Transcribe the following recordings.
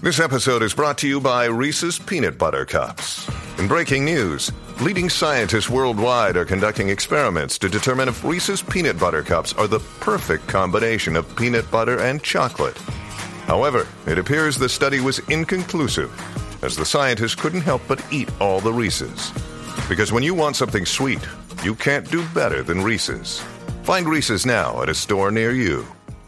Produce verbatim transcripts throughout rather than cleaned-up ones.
This episode is brought to you by Reese's Peanut Butter Cups. In breaking news, leading scientists worldwide are conducting experiments to determine if Reese's Peanut Butter Cups are the perfect combination of peanut butter and chocolate. However, it appears the study was inconclusive, as the scientists couldn't help but eat all the Reese's. Because when you want something sweet, you can't do better than Reese's. Find Reese's now at a store near you.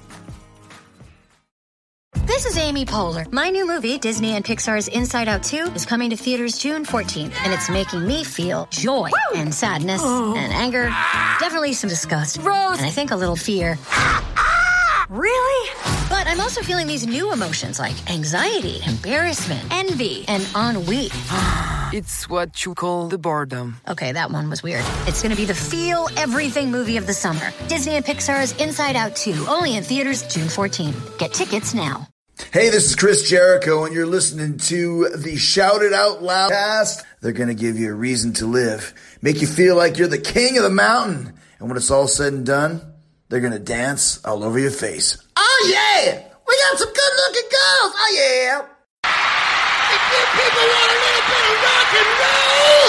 This is Amy Poehler. My new movie, Disney and Pixar's Inside Out two, is coming to theaters June fourteenth, and it's making me feel joy Woo! and sadness oh. and anger, definitely some disgust, Rose, and I think a little fear. Really? But I'm also feeling these new emotions like anxiety, embarrassment, envy, and ennui. It's what you call the boredom. Okay, that one was weird. It's going to be the feel everything movie of the summer. Disney and Pixar's Inside Out two, only in theaters June fourteenth. Get tickets now. Hey, this is Chris Jericho, and you're listening to the Shout It Out Loud cast. They're going to give you a reason to live, make you feel like you're the king of the mountain. And when it's all said and done, they're going to dance all over your face. Oh, yeah! We got some good-looking girls! Oh, yeah! If you people want a little bit of rock and roll,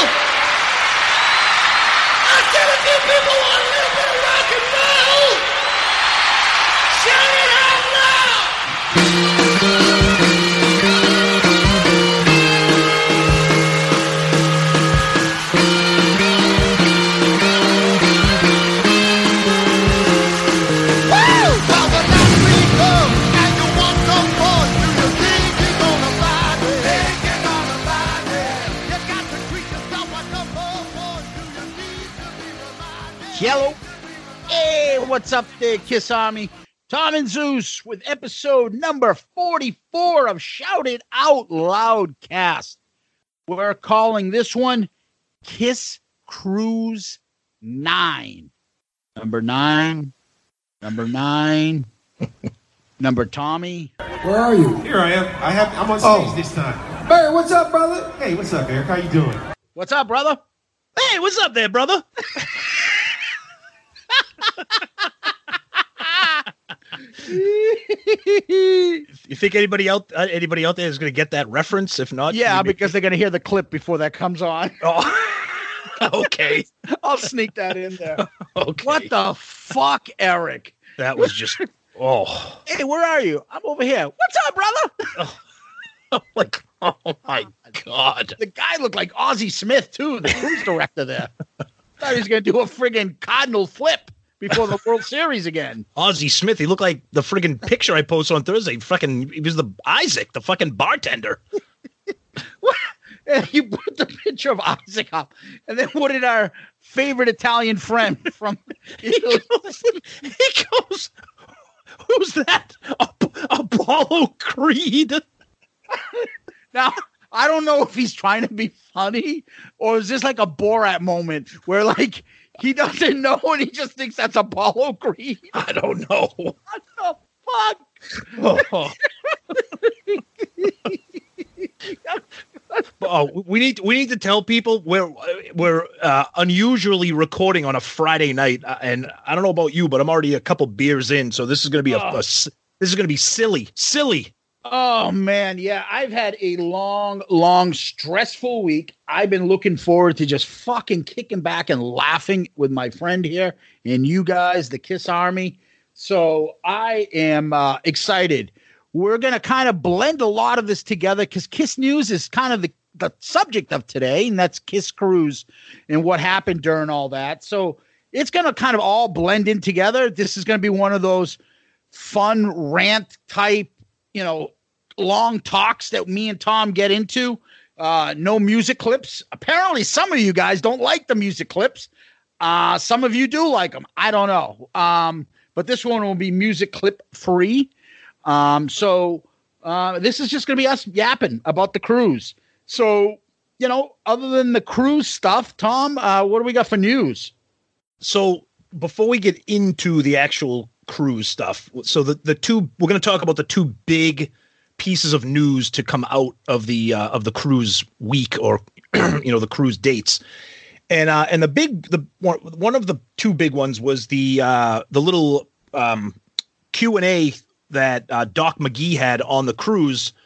I said if you people want a little bit of rock and roll, shout it out loud! Hello. Hey, what's up there, Kiss Army? Tom and Zeus with episode number forty-four of Shout It Out Loud Cast. We're calling this one Kiss Cruise nine. Number nine. Number nine. Number Tommy. Where are you? Here I am. I have. I'm on stage oh. this time. Barry, what's up, brother? Hey, what's up, Eric? How you doing? What's up, brother? Hey, what's up there, brother? You think anybody out uh, anybody out there is going to get that reference? If not, yeah, because they're going to hear the clip before that comes on. Oh, okay. I'll sneak that in there. Okay. What the fuck, Eric? That was just oh. Hey, where are you? I'm over here. What's up, brother? Oh, like, oh my God. The guy looked like Ozzie Smith too, the cruise director there. Thought he was going to do a friggin' cardinal flip before the World Series again. Ozzie Smith, he looked like the friggin' picture I posted on Thursday. Fucking, he was the Isaac, the fucking bartender. What? And you put the picture of Isaac up, and then what did our favorite Italian friend from? He goes, he goes who's that? Apollo Creed. Now, I don't know if he's trying to be funny or is this like a Borat moment where like he doesn't know and he just thinks that's Apollo Creed. I don't know. What the fuck? Oh. Oh, we need we need to tell people we're we're uh, unusually recording on a Friday night, uh, and I don't know about you, but I'm already a couple beers in, so this is going to be a, oh. a this is going to be silly, silly. Oh man, yeah, I've had a long, long, stressful week. I've been looking forward to just fucking kicking back and laughing with my friend here and you guys, the Kiss Army. So I am uh, excited. We're going to kind of blend a lot of this together because Kiss News is kind of the, the subject of today, and that's Kiss Cruise and what happened during all that. So it's going to kind of all blend in together. This is going to be one of those fun rant type, you know, long talks that me and Tom get into. Uh, no music clips. Apparently, some of you guys don't like the music clips. Uh, some of you do like them. I don't know. Um, but this one will be music clip free. Um, so uh, this is just going to be us yapping about the cruise. So, you know, other than the cruise stuff, Tom, uh, what do we got for news? So before we get into the actual cruise stuff, so the, the two, we're going to talk about the two big pieces of news to come out of the uh, of the cruise week, or you know, the cruise dates. And uh, and the big the one, one of the two big ones was the uh, the little um, Q and A that uh, Doc McGee had on the cruise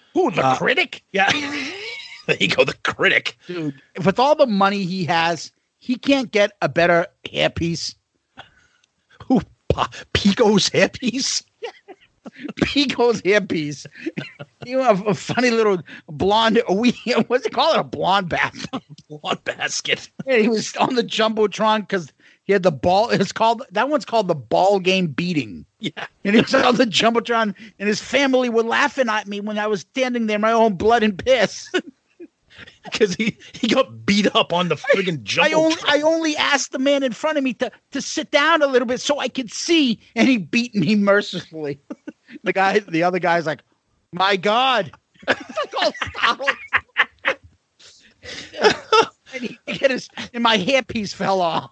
Who, the Uh, critic? Yeah. There you go, the critic. Dude, with all the money he has, he can't get a better hairpiece. Who? Pa- Pico's hairpiece? Pico's hairpiece. You have a funny little blonde, we, what's it called? A blonde bath. Blonde basket. And he was on the Jumbotron because he had the ball. It's called, that one's called the ball game beating. Yeah. And he was on the Jumbotron, and his family were laughing at me when I was standing there, my own blood and piss. Because he, he got beat up on the friggin' jumbo. I only, I only asked the man in front of me to, to sit down a little bit so I could see, and he beat me mercilessly. The guy, the other guy's like, my God. Oh, stop. And, he, he hit his, and my hairpiece fell off.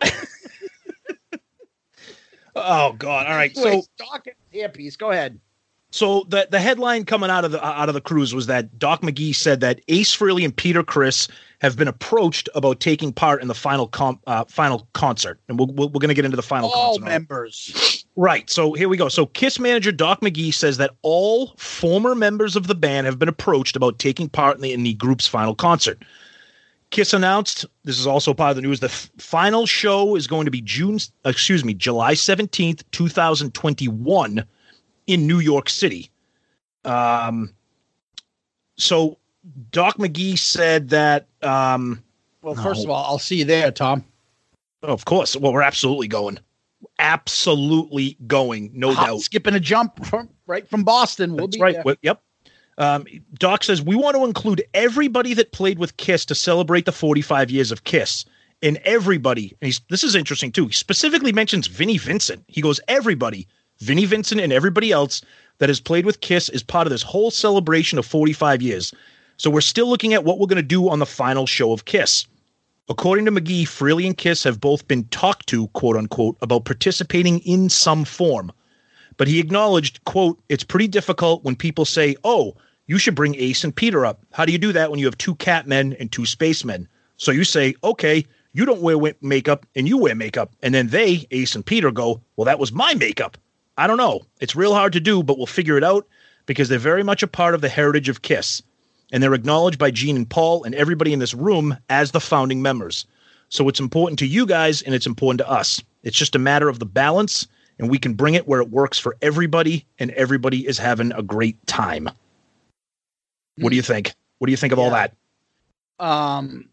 Oh God! All right, Anyway, so Doc hairpiece. Go ahead. so the the headline coming out of the out of the cruise was that Doc McGee said that Ace Frehley and Peter Criss have been approached about taking part in the final com, uh, final concert, and we'll, we'll, we're going to get into the final All concert. members. Right. So here we go. So Kiss manager Doc McGee says that all former members of the band have been approached about taking part in the, in the group's final concert. Kiss announced, this is also part of the news, the f- final show is going to be June, excuse me, July seventeenth, twenty twenty-one in New York City. Um, so Doc McGee said that, um, Well, first of all, I'll see you there, Tom. of course, well, we're absolutely going. Absolutely going, no Hop, doubt. Skipping a jump from right from Boston. We'll That's be right. there. Well, yep. Um, Doc says, we want to include everybody that played with Kiss to celebrate the forty-five years of Kiss. And everybody, and he's, this is interesting too, he specifically mentions Vinnie Vincent. He goes, everybody, Vinnie Vincent and everybody else that has played with Kiss is part of this whole celebration of forty-five years. So we're still looking at what we're going to do on the final show of Kiss. According to McGee, Frehley and Kiss have both been talked to, quote unquote, about participating in some form. But he acknowledged, quote, it's pretty difficult when people say, oh, you should bring Ace and Peter up. How do you do that when you have two Catmen and two spacemen? So you say, okay, you don't wear wi- makeup and you wear makeup. And then they, Ace and Peter, go, well, that was my makeup. I don't know. It's real hard to do, but we'll figure it out because they're very much a part of the heritage of Kiss. And they're acknowledged by Gene and Paul and everybody in this room as the founding members. So it's important to you guys and it's important to us. It's just a matter of the balance, and we can bring it where it works for everybody, and everybody is having a great time. What do you think? What do you think of all that? Um,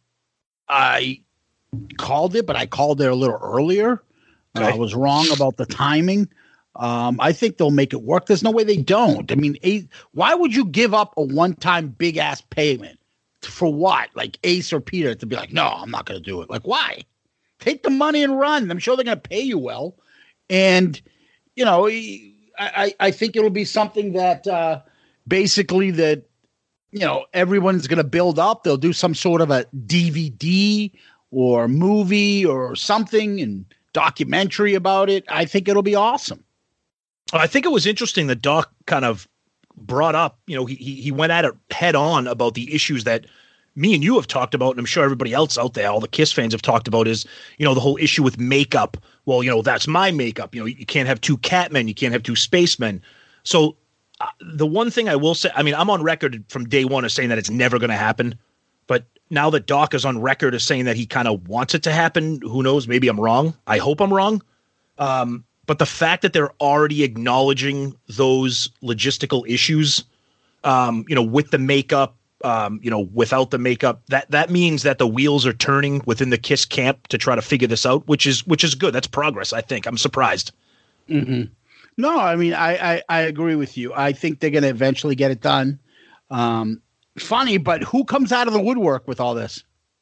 I called it, but I called it a little earlier. Okay. Uh, I was wrong about the timing. Um, I think they'll make it work. There's no way they don't. I mean, Ace, why would you give up a one-time big-ass payment for what? Like Ace or Peter to be like, no, I'm not going to do it. Like, why? Take the money and run. I'm sure they're going to pay you well. And, you know, I, I, I think it'll be something that uh, basically that, you know, everyone's going to build up. They'll do some sort of a D V D or movie or something and documentary about it. I think it'll be awesome. I think it was interesting that Doc kind of brought up, you know, he, he he went at it head on about the issues that me and you have talked about, and I'm sure everybody else out there, all the Kiss fans have talked about is, you know, the whole issue with makeup. Well, you know, that's my makeup. You know, you can't have two Catmen, you can't have two spacemen. So uh, the one thing I will say, I mean, I'm on record from day one of saying that it's never going to happen. But now that Doc is on record as saying that he kind of wants it to happen, who knows? Maybe I'm wrong. I hope I'm wrong. Um, but the fact that they're already acknowledging those logistical issues, um, you know, with the makeup, um, you know, without the makeup, that that means that the wheels are turning within the Kiss camp to try to figure this out, which is which is good. That's progress, I think. I'm surprised. Mm-hmm. No, I mean, I, I, I agree with you. I think they're going to eventually get it done. Um, funny, but who comes out of the woodwork with all this?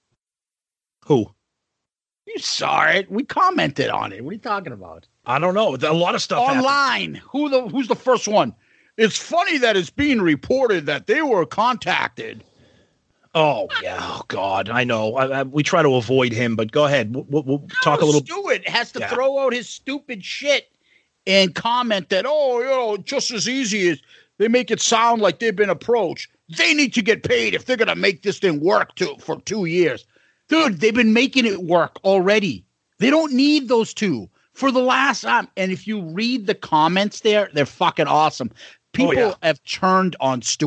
Who? You saw it. We commented on it. What are you talking about? I don't know. A lot of stuff online. happened. Who the who's the first one? It's funny that it's being reported that they were contacted. Oh yeah. Oh God. I know. I, I, we try to avoid him, but go ahead. We'll, we'll, we'll talk a little. Stewart has to Yeah. throw out his stupid shit and comment that, oh, you know, just as easy as they make it sound like they've been approached. They need to get paid if they're gonna make this thing work too for two years. Dude, they've been making it work already. They don't need those two for the last time. And if you read the comments there, they're fucking awesome. People Oh, yeah. have turned on Stewart.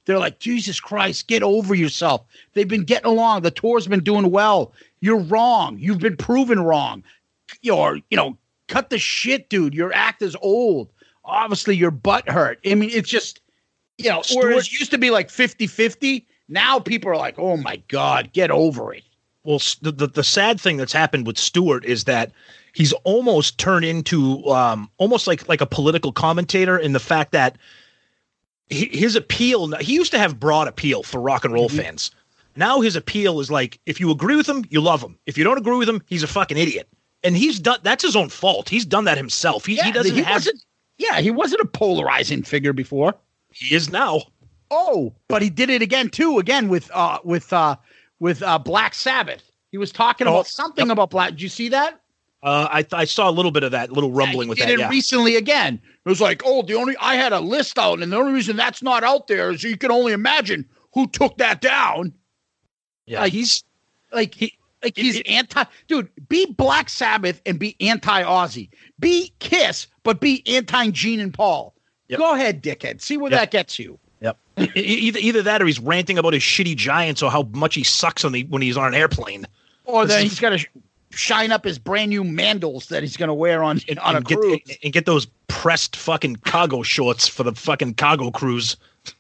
They're like, Jesus Christ, get over yourself. They've been getting along. The tour's been doing well. You're wrong. You've been proven wrong. You're, you know, cut the shit, dude. Your act is old. Obviously, your butt hurt. I mean, it's just, you know, Stewart, whereas it used to be like fifty-fifty. Now people are like, oh, my God, get over it. Well, the, the, the sad thing that's happened with Stewart is that he's almost turned into um, almost like, like a political commentator in the fact that his appeal, he used to have broad appeal for rock and roll mm-hmm. fans. Now his appeal is like, if you agree with him, you love him. If you don't agree with him, he's a fucking idiot. And he's done, that's his own fault. He's done that himself. He, yeah, he doesn't he have. Wasn't, yeah, he wasn't a polarizing figure before. He is now. Oh, but he did it again too. Again with uh with uh with uh Black Sabbath. He was talking oh, about something yep. about Black. Did you see that? Uh, I I saw a little bit of that, little rumbling yeah, with did that. It yeah. recently again. It was like, oh, the only I had a list out, and the only reason that's not out there is you can only imagine who took that down. Yeah, like, he's like he like he's it, anti. Dude, be Black Sabbath and be anti-Ozzy. Be Kiss, but be anti-Gene and Paul. Yep. Go ahead, dickhead. See where yep. that gets you. Yep. either either that, or he's ranting about his shitty Giants or how much he sucks on the when he's on an airplane. Or then he's got to sh- shine up his brand new mandals that he's going to wear on and, on and a get, cruise and get those pressed fucking cargo shorts for the fucking cargo cruise.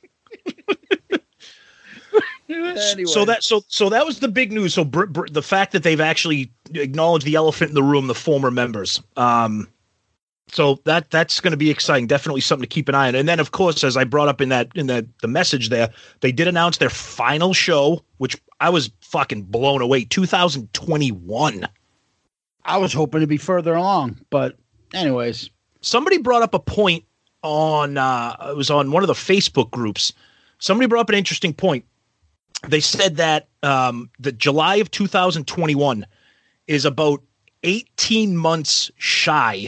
Anyway. So that so so that was the big news. So br- br- the fact that they've actually acknowledged the elephant in the room, the former members. Um, so that that's going to be exciting. Definitely something to keep an eye on. And then, of course, as I brought up in that in the the message there, they did announce their final show, which I was fucking blown away. two thousand twenty-one. I was hoping to be further along, but anyways, somebody brought up a point on uh, it was on one of the Facebook groups. Somebody brought up an interesting point. They said that um, the July of two thousand twenty-one is about eighteen months shy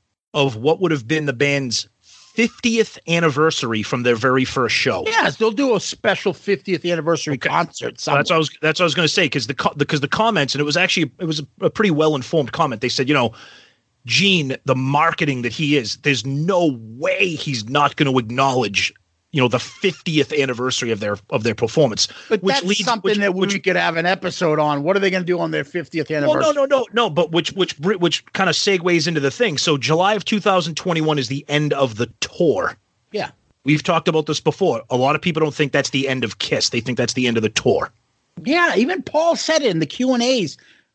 of what would have been the band's fiftieth anniversary from their very first show. Yes, they'll do a special fiftieth anniversary okay. concert. So that's what I was. That's what I was going to say because the because the comments, and it was actually it was a, a pretty well informed comment. They said, you know, Gene, the marketing that he is, there's no way he's not going to acknowledge, you know, the fiftieth anniversary of their of their performance. But which that's leads, something which, that we which, could have an episode on. What are they going to do on their fiftieth anniversary? Well, no, no, no, no. But which which which kind of segues into the thing. So July of two thousand twenty-one is the end of the tour. Yeah, we've talked about this before. A lot of people don't think that's the end of Kiss. They think that's the end of the tour. Yeah, even Paul said it in the Q and A's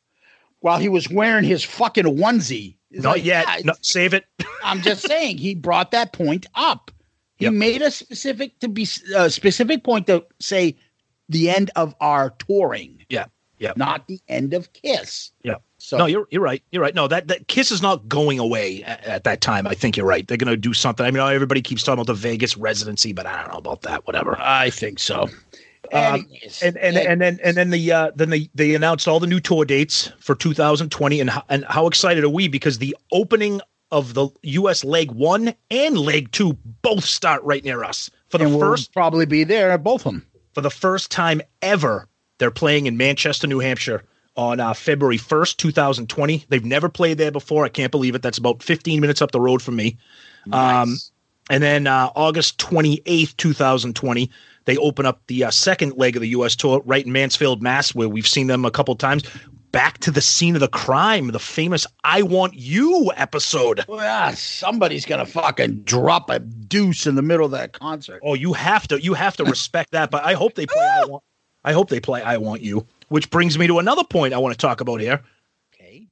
while he was wearing his fucking onesie. He's Not like, yet. Yeah, no, save it. I'm just saying he brought that point up. He Yep. made a specific to be a specific point to say the end of our touring. Yeah, yeah, not the end of Kiss. yeah. So No, you're you're right. You're right. No, that, that Kiss is not going away at, at that time. I think you're right. They're going to do something. I mean, everybody keeps talking about the Vegas residency, but I don't know about that. Whatever. I think so. Um, and and and then and then the uh, then they they announced all the new tour dates for two thousand twenty, and how, and how excited are we because the opening of the U S leg one and leg two both start right near us for the and first we'll probably be there at both of them for the first time ever. They're playing in Manchester, New Hampshire on uh, February first, two thousand twenty. They've never played there before. I can't believe it. That's about fifteen minutes up the road from me. Nice. Um, and then uh, August twenty-eighth, two thousand twenty, they open up the uh, second leg of the U S tour right in Mansfield, Mass, where we've seen them a couple times. Back to the scene of the crime, the famous I Want You episode. Well, yeah, somebody's going to fucking drop a deuce in the middle of that concert. Oh, you have to you have to respect that, but I hope they play I Want I hope they play I Want You, which brings me to another point I want to talk about here. Okay.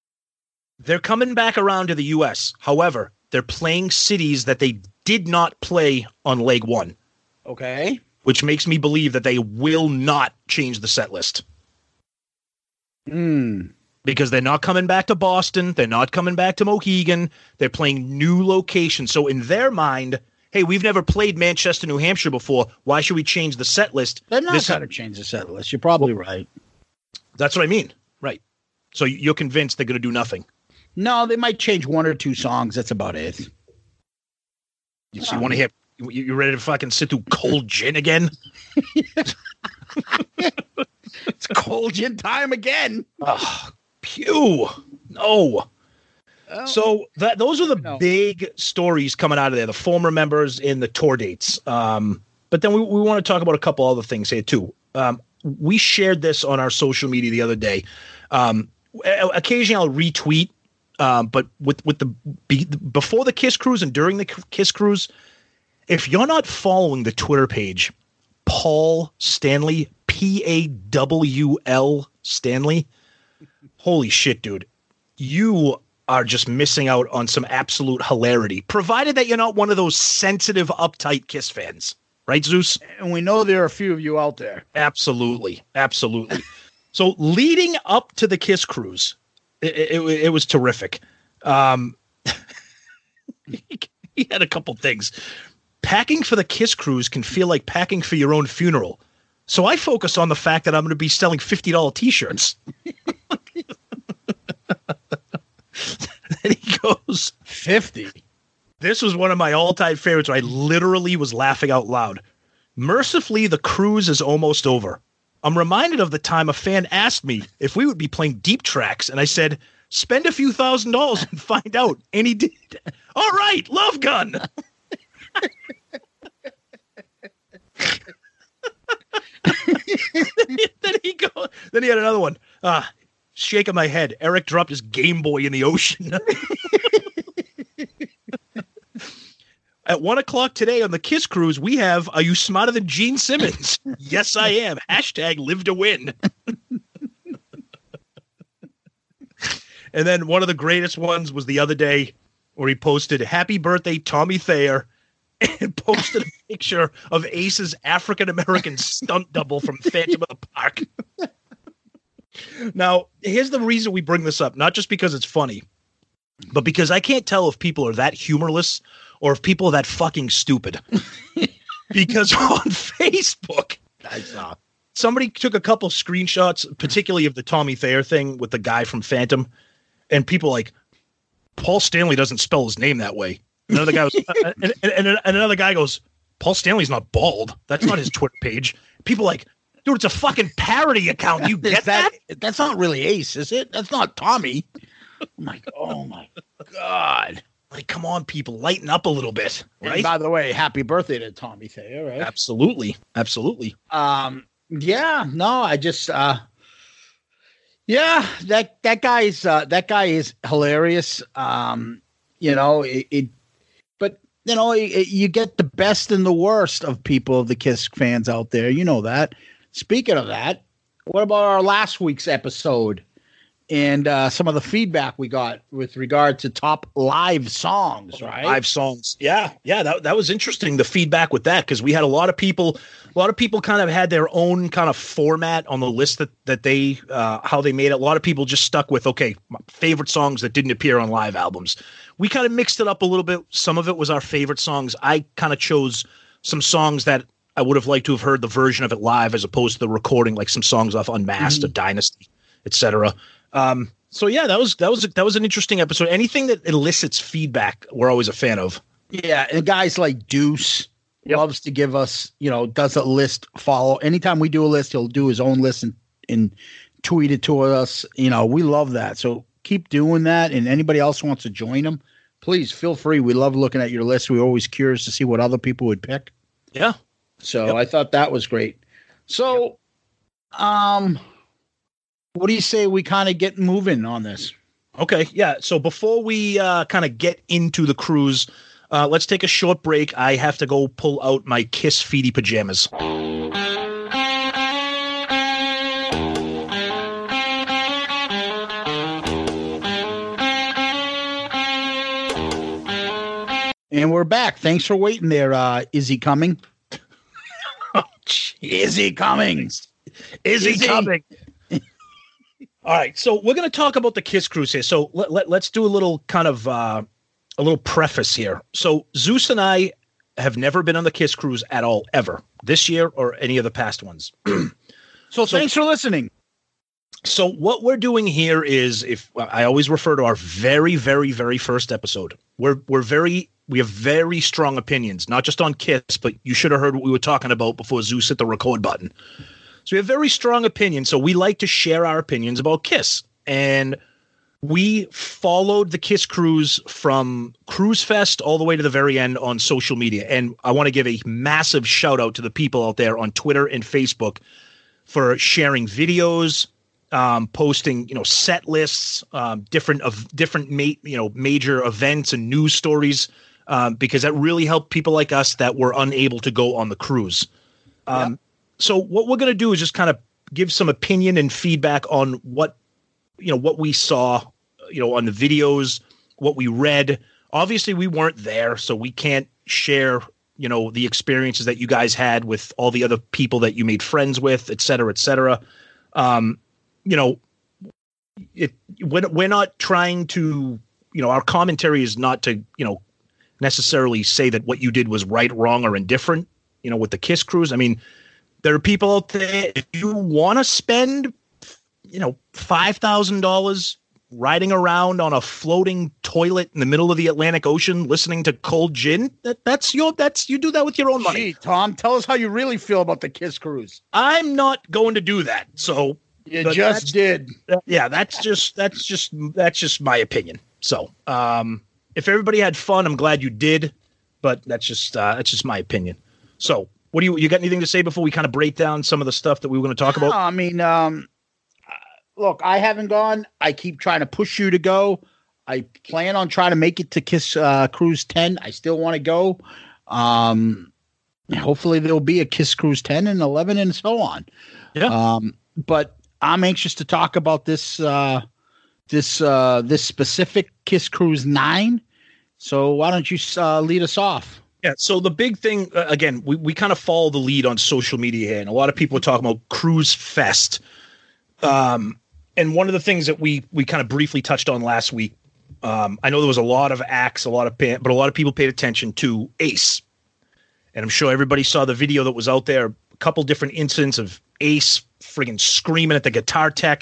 They're coming back around to the U S. However, they're playing cities that they did not play on leg one. Okay. Which makes me believe that they will not change the set list. Mm. Because they're not coming back to Boston. They're not coming back to Mohegan. They're playing new locations. So in their mind, hey, we've never played Manchester, New Hampshire before. Why should we change the set list? They're not This- going to change the set list. You're probably right. That's what I mean. Right. So you're convinced they're going to do nothing. No, they might change one or two songs. That's about it. You, so you want to hear, you, you ready to fucking sit through Cold Gin again? It's Cold Gin time again. Oh, pew. No. Oh, So that those are the no. big stories coming out of there, the former members in the tour dates. Um, but then we, we want to talk about a couple other things here too. Um, we shared this on our social media the other day. Um, occasionally I'll retweet, um, but with, with the be, before the Kiss Cruise and during the Kiss Cruise, if you're not following the Twitter page, Paul Stanley, P A W L Stanley, holy shit, dude. You are just missing out on some absolute hilarity, provided that you're not one of those sensitive, uptight Kiss fans. Right, Zeus? And we know there are a few of you out there. Absolutely. Absolutely. So leading up to the Kiss Cruise, it, it, it was terrific. Um, he had a couple things. Packing for the Kiss Cruise can feel like packing for your own funeral. So I focus on the fact that I'm going to be selling fifty dollars T-shirts. Then he goes, fifty. This was one of my all-time favorites where I literally was laughing out loud. Mercifully, the cruise is almost over. I'm reminded of the time a fan asked me if we would be playing Deep Tracks, and I said, spend a few thousand dollars and find out. And he did. All right, Love Gun. then he go. Then he had another one. Ah, shaking my head. Eric dropped his Game Boy in the ocean. At one o'clock today on the Kiss Cruise, we have, are you smarter than Gene Simmons? Yes, I am. Hashtag live to win. And then one of the greatest ones was the other day where he posted, happy birthday, Tommy Thayer, and posted a picture of Ace's African-American stunt double from Phantom of the Park. Now, here's the reason we bring this up, not just because it's funny, but because I can't tell if people are that humorless or if people are that fucking stupid. Because on Facebook, I saw somebody took a couple screenshots, particularly of the Tommy Thayer thing with the guy from Phantom, and people like, Paul Stanley doesn't spell his name that way. Another guy was, uh, and, and, and another guy goes, Paul Stanley's not bald. That's not his Twitter page. People like, dude, it's a fucking parody account. You get that, that? That's not really Ace, is it? That's not Tommy. I'm like, oh my God. Like, come on, people, lighten up a little bit, right? And by the way, happy birthday to Tommy Thayer, right? Absolutely. Absolutely. Um, yeah, no, I just, uh, yeah, that, that guy's, uh, that guy is hilarious. Um, you know, it, it but you know, it, it, you get the best and the worst of people, of the Kiss fans out there. You know that. Speaking of that, what about our last week's episode? And uh, some of the feedback we got with regard to top live songs, right? Live songs. Yeah. Yeah. That, that was interesting. The feedback with that, because we had a lot of people, a lot of people kind of had their own kind of format on the list that, that they, uh, how they made it. A lot of people just stuck with, okay, my favorite songs that didn't appear on live albums. We kind of mixed it up a little bit. Some of it was our favorite songs. I kind of chose some songs that I would have liked to have heard the version of it live as opposed to the recording, like some songs off Unmasked, mm-hmm. or Dynasty, et cetera. Um, so yeah, that was, that was, that was an interesting episode. Anything that elicits feedback, we're always a fan of. Yeah. And guys like Deuce yep. loves to give us, you know, does a list follow. Anytime we do a list, he'll do his own list and, and tweet it to us. You know, we love that. So keep doing that. And anybody else wants to join them, please feel free. We love looking at your list. We're always curious to see what other people would pick. Yeah. So yep. I thought that was great. So, yep. um, what do you say we kind of get moving on this? Okay, yeah. So before we uh, kind of get into the cruise, uh, let's take a short break. I have to go pull out my Kiss Feety pajamas. And we're back. Thanks for waiting there. Uh, is he coming? Oh, is he coming? Is, is he, he coming? All right, so we're going to talk about the Kiss Cruise here. So let, let, let's do a little kind of uh, a little preface here. So Zeus and I have never been on the Kiss Cruise at all, ever, this year or any of the past ones. so, so thanks for listening. So what we're doing here is, if I always refer to our very, very, very first episode, we're we're very we have very strong opinions, not just on Kiss, but you should have heard what we were talking about before Zeus hit the record button. So we have very strong opinions. So we like to share our opinions about Kiss. And we followed the Kiss Cruise from Cruise Fest all the way to the very end on social media. And I want to give a massive shout out to the people out there on Twitter and Facebook for sharing videos, um, posting, you know, set lists, um, different of different, ma- you know, major events and news stories, um, because that really helped people like us that were unable to go on the cruise. Um, yep. So what we're going to do is just kind of give some opinion and feedback on what, you know, what we saw, you know, on the videos, what we read. Obviously we weren't there, so we can't share, you know, the experiences that you guys had with all the other people that you made friends with, et cetera, et cetera. Um, you know, it, we're, we're not trying to, you know, our commentary is not to, you know, necessarily say that what you did was right, wrong, or indifferent, you know, with the Kiss Cruise. I mean, there are people out there, if you want to spend, you know, five thousand dollars riding around on a floating toilet in the middle of the Atlantic Ocean, listening to cold gin, that that's your, that's, you do that with your own money. Gee, Tom, tell us how you really feel about the Kiss Cruise. I'm not going to do that. So you just did. Yeah. That's just, that's just, that's just my opinion. So, um, if everybody had fun, I'm glad you did, but that's just, uh, that's just my opinion. So what do you, you got anything to say before we kind of break down some of the stuff that we were going to talk about? No, I mean, um, look, I haven't gone. I keep trying to push you to go. I plan on trying to make it to Kiss uh, Cruise ten. I still want to go. Um, hopefully there'll be a Kiss Cruise ten and eleven and so on. Yeah. Um, but I'm anxious to talk about this, uh, this, uh, this specific Kiss Cruise nine. So why don't you uh, lead us off? Yeah. So the big thing, uh, again, we, we kind of follow the lead on social media here, and a lot of people are talking about Cruise Fest. Um, And one of the things that we we kind of briefly touched on last week, um, I know there was a lot of acts, a lot of pay, but a lot of people paid attention to Ace, and I'm sure everybody saw the video that was out there. A couple different incidents of Ace friggin' screaming at the guitar tech,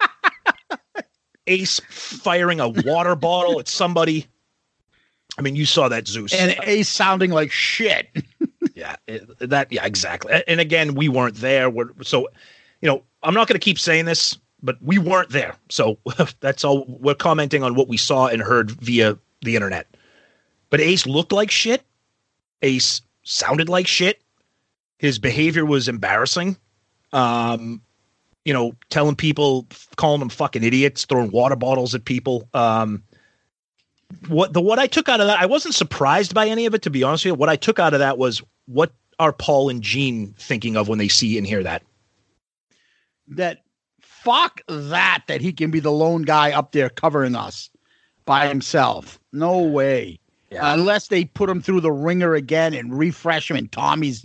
Ace firing a water bottle at somebody. I mean, you saw that, Zeus, and Ace sounding like shit. yeah, it, that yeah, exactly. And again, we weren't there. We're, so, you know, I'm not going to keep saying this, but we weren't there. So that's all. We're commenting on what we saw and heard via the internet. But Ace looked like shit. Ace sounded like shit. His behavior was embarrassing. Um, you know, telling people, calling them fucking idiots, throwing water bottles at people. Um, what the what I took out of that, I wasn't surprised by any of it, to be honest with you. What I took out of that was, what are Paul and Gene thinking of when they see and hear that? That fuck that, that he can be the lone guy up there covering us by himself. No way. Yeah. Uh, unless they put him through the ringer again and refresh him, and Tommy's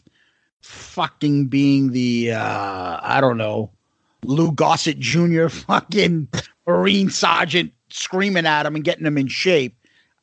fucking being the, uh, I don't know, Lou Gossett Junior fucking Marine Sergeant screaming at him and getting him in shape.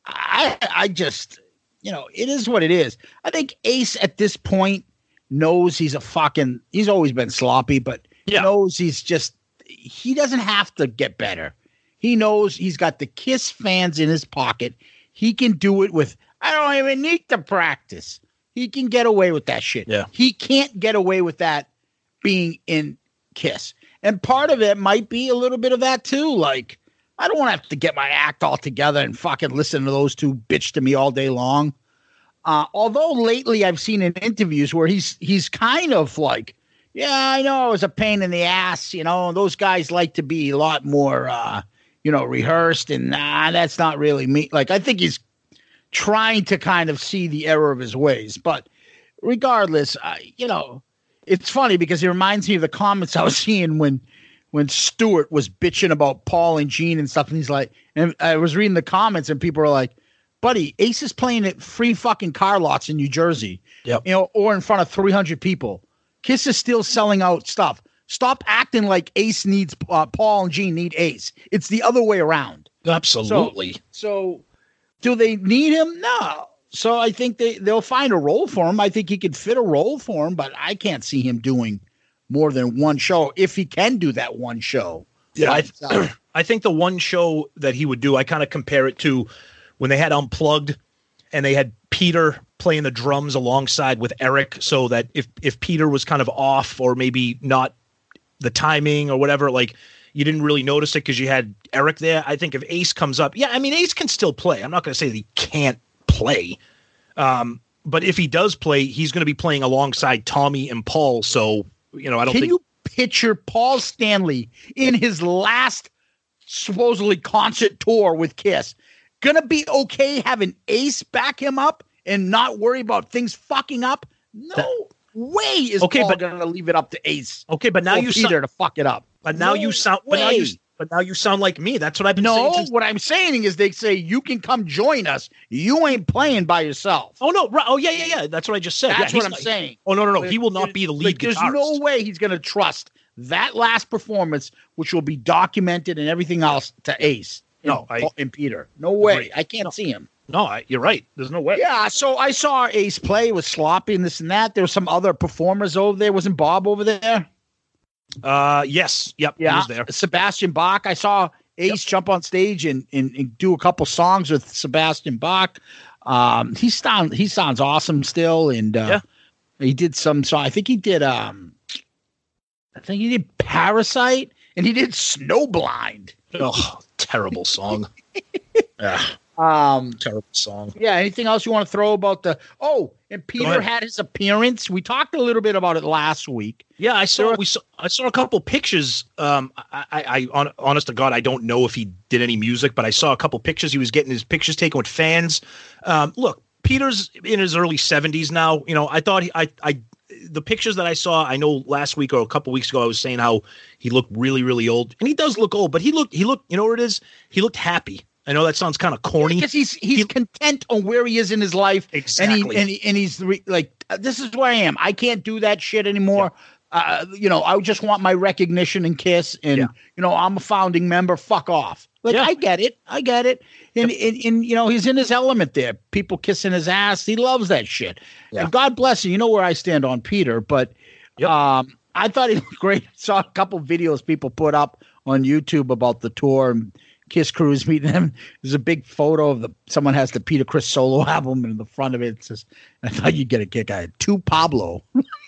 I, I just, you know, it is what it is. I think Ace at this point knows he's a fucking, he's always been sloppy, but yeah. knows he's just, he doesn't have to get better. He knows he's got the Kiss fans in his pocket. He can do it with, I don't even need to practice. He can get away with that shit. Yeah. He can't get away with that being in Kiss. And part of it might be a little bit of that too. Like, I don't want to have to get my act all together and fucking listen to those two bitch to me all day long. Uh, although lately I've seen in interviews where he's he's kind of like, yeah, I know it was a pain in the ass. You know, those guys like to be a lot more, uh, you know, rehearsed, and nah, that's not really me. Like, I think he's trying to kind of see the error of his ways. But regardless, uh, you know, it's funny because it reminds me of the comments I was seeing when when Stewart was bitching about Paul and Gene and stuff. And he's like, and I was reading the comments and people were like, buddy, Ace is playing at free fucking car lots in New Jersey, yep. you know, or in front of three hundred people. Kiss is still selling out stuff. Stop acting like Ace needs uh, Paul and Gene need Ace. It's the other way around. Absolutely. So, so do they need him? No. So I think they, they'll find a role for him. I think he could fit a role for him, but I can't see him doing more than one show if he can do that one show. Yeah, I, th- I think the one show that he would do, I kind of compare it to when they had Unplugged and they had Peter playing the drums alongside with Eric, so that if if Peter was kind of off or maybe not the timing or whatever, like you didn't really notice it because you had Eric there. I think if Ace comes up, yeah, I mean, Ace can still play. I'm not going to say that he can't play. Um, but if he does play, he's going to be playing alongside Tommy and Paul. So, you know, I don't Can think. you picture Paul Stanley in his last supposedly concert tour with Kiss gonna be okay having Ace back him up and not worry about things fucking up? No that, way is okay, Paul but, gonna leave it up to Ace. Okay, but now you Peter so- to fuck it up. But now no you sound. But now you, but now you sound like me. That's what I've been no, saying. No, what I'm saying is they say you can come join us. You ain't playing by yourself. Oh no! Right, oh yeah, yeah, yeah. That's what I just said. That's yeah, what I'm not, saying. Oh no, no, no. Like, he will not be the lead like, guitarist. There's no way he's gonna trust that last performance, which will be documented and everything else, to Ace. No, and, I, and Peter. No way. Right. I can't no. see him. No, I, you're right. There's no way. Yeah, so I saw Ace play. It was sloppy and this and that. There were some other performers over there. Wasn't Bob over there? Uh, yes. Yep. Yeah. He was there. Sebastian Bach. I saw Ace yep. jump on stage and, and, and do a couple songs with Sebastian Bach. Um, he sounds he sounds awesome still, and uh, yeah. he did some. So I think he did. Um, I think he did Parasite, and he did Snowblind. Oh, terrible song. yeah. Um, terrible song. Yeah. Anything else you want to throw about the? Oh, and Peter had his appearance. We talked a little bit about it last week. Yeah, I saw. We saw. I saw a couple pictures. Um, I, I, I on, honest to God, I don't know if he did any music, but I saw a couple pictures. He was getting his pictures taken with fans. Um, look, Peter's in his early seventies now. You know, I thought he, I, I, the pictures that I saw. I know last week or a couple weeks ago, I was saying how he looked really, really old, and he does look old. But he looked, he looked. You know what it is? He looked happy. I know that sounds kind of corny because he's he's he, content on where he is in his life. Exactly, and he and, he, and he's re, like, this is where I am. I can't do that shit anymore. Yeah. Uh, you know, I just want my recognition and Kiss, and yeah. you know, I'm a founding member. Fuck off. Like yeah. I get it, I get it, and, yep. and and you know, he's in his element there. People kissing his ass. He loves that shit. Yeah. And God bless him. You know where I stand on Peter, but yep. um, I thought he looked great. Saw a couple videos people put up on YouTube about the tour and Kiss Cruise meeting them. There's a big photo of the someone has the Peter Criss solo album, and in the front of it, it says, I thought you'd get a kick out of it. To Pablo.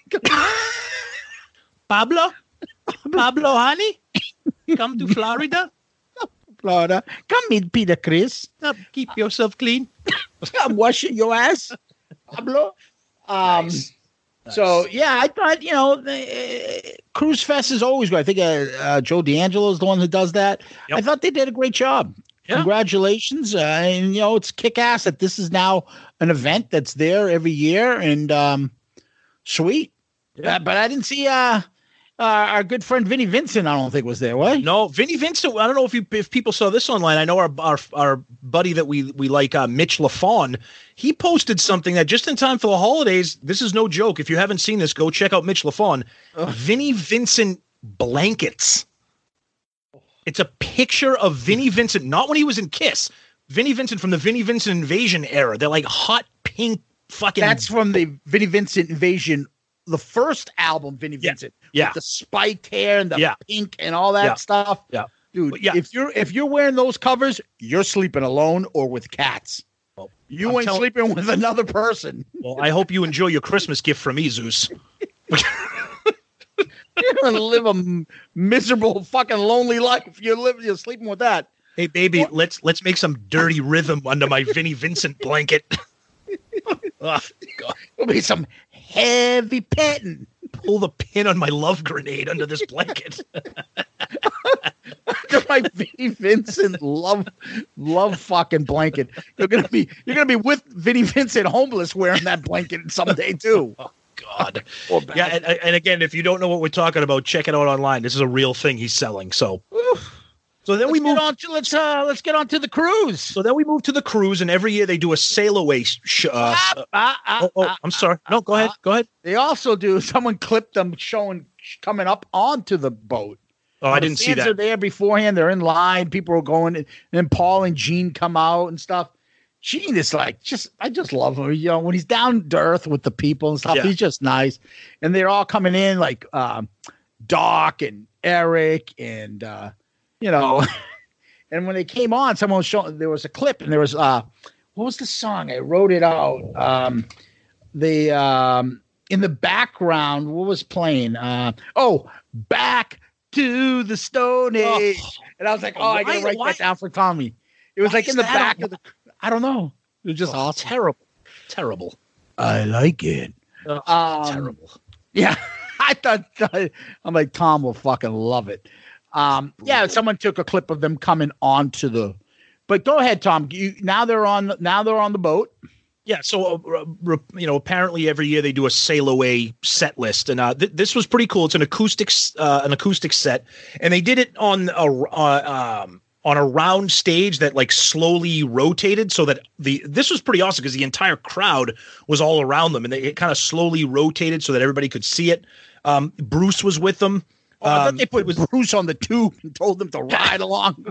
Pablo? Pablo, honey? Come to Florida? Florida. Come meet Peter Criss. Keep yourself clean. I'm washing your ass. Pablo. Um, nice. Nice. So, yeah, I thought, you know, the, uh, Cruise Fest is always good. I think uh, uh, Joe D'Angelo is the one who does that. Yep. I thought they did a great job. Yeah. Congratulations. Uh, and, you know, it's kick-ass that this is now an event that's there every year. And um, sweet. Yeah. Uh, but I didn't see uh, uh, our good friend Vinnie Vincent, I don't think, was there, what? No, Vinnie Vincent, I don't know if you if people saw this online. I know our our, our buddy that we we like, uh, Mitch LaFawn, he posted something that just in time for the holidays, this is no joke. If you haven't seen this, go check out Mitch LaFawn. Vinnie Vincent blankets. It's a picture of Vinnie Vincent, not when he was in Kiss. Vinnie Vincent from the Vinnie Vincent Invasion era. They're like hot pink fucking. That's from the Vinnie Vincent Invasion, the first album, Vinnie yeah. Vincent. Yeah. With the spiked hair and the yeah. pink and all that yeah. stuff. Yeah. Dude, yeah. if you're if you're wearing those covers, you're sleeping alone or with cats. Well, you I'm ain't tell- sleeping with another person. Well, I hope you enjoy your Christmas gift from me, Zeus. You're gonna live a m- miserable, fucking lonely life. You're living, you're sleeping with that. Hey, baby, what? let's let's make some dirty rhythm under my Vinnie Vincent blanket. Oh, God. There'll be some heavy petting. Pull the pin on my love grenade under this blanket. Under my Vinnie Vincent love love fucking blanket. You're gonna be you're gonna be with Vinnie Vincent homeless wearing that blanket someday too. Oh, God. Yeah, and, and again, if you don't know what we're talking about, check it out online. This is a real thing he's selling. So, so then let's we move on to let's uh let's get on to the cruise. So then we move to the cruise, and every year they do a sail away. Sh- uh, ah, ah, ah, oh, oh, I'm sorry. No, go ahead. Go ahead. They also do. Someone clipped them showing coming up onto the boat. Oh, I didn't see that. Are there beforehand. They're in line. People are going, and then Paul and Gene come out and stuff. Gene is like, just, I just love him. You know, when he's down to earth with the people and stuff, yeah. he's just nice. And they're all coming in like um, Doc and Eric and, uh, you know, and when they came on, someone was showing, there was a clip and there was, uh, what was the song? I wrote it out. Um, the, um, in the background, what was playing? Uh, oh, Back to the Stone Age. Oh. And I was like, oh, why, I got to write why? that down for Tommy. It was why like in the back a, of the, I don't know. It was just oh, awesome. Terrible. Terrible. I like it. Oh, um, terrible. Yeah. I thought, I'm like, Tom will fucking love it. Um, yeah, someone took a clip of them coming onto the, but go ahead, Tom. You, now they're on, now they're on the boat. Yeah, so uh, you know, apparently every year they do a sail away set list, and uh, th- this was pretty cool. It's an acoustic, uh, an acoustic set, and they did it on a uh, um, on a round stage that like slowly rotated, so that the this was pretty awesome because the entire crowd was all around them, and they, it kind of slowly rotated so that everybody could see it. Um, Bruce was with them. Oh, I thought they put was, Bruce on the tube and told them to ride along.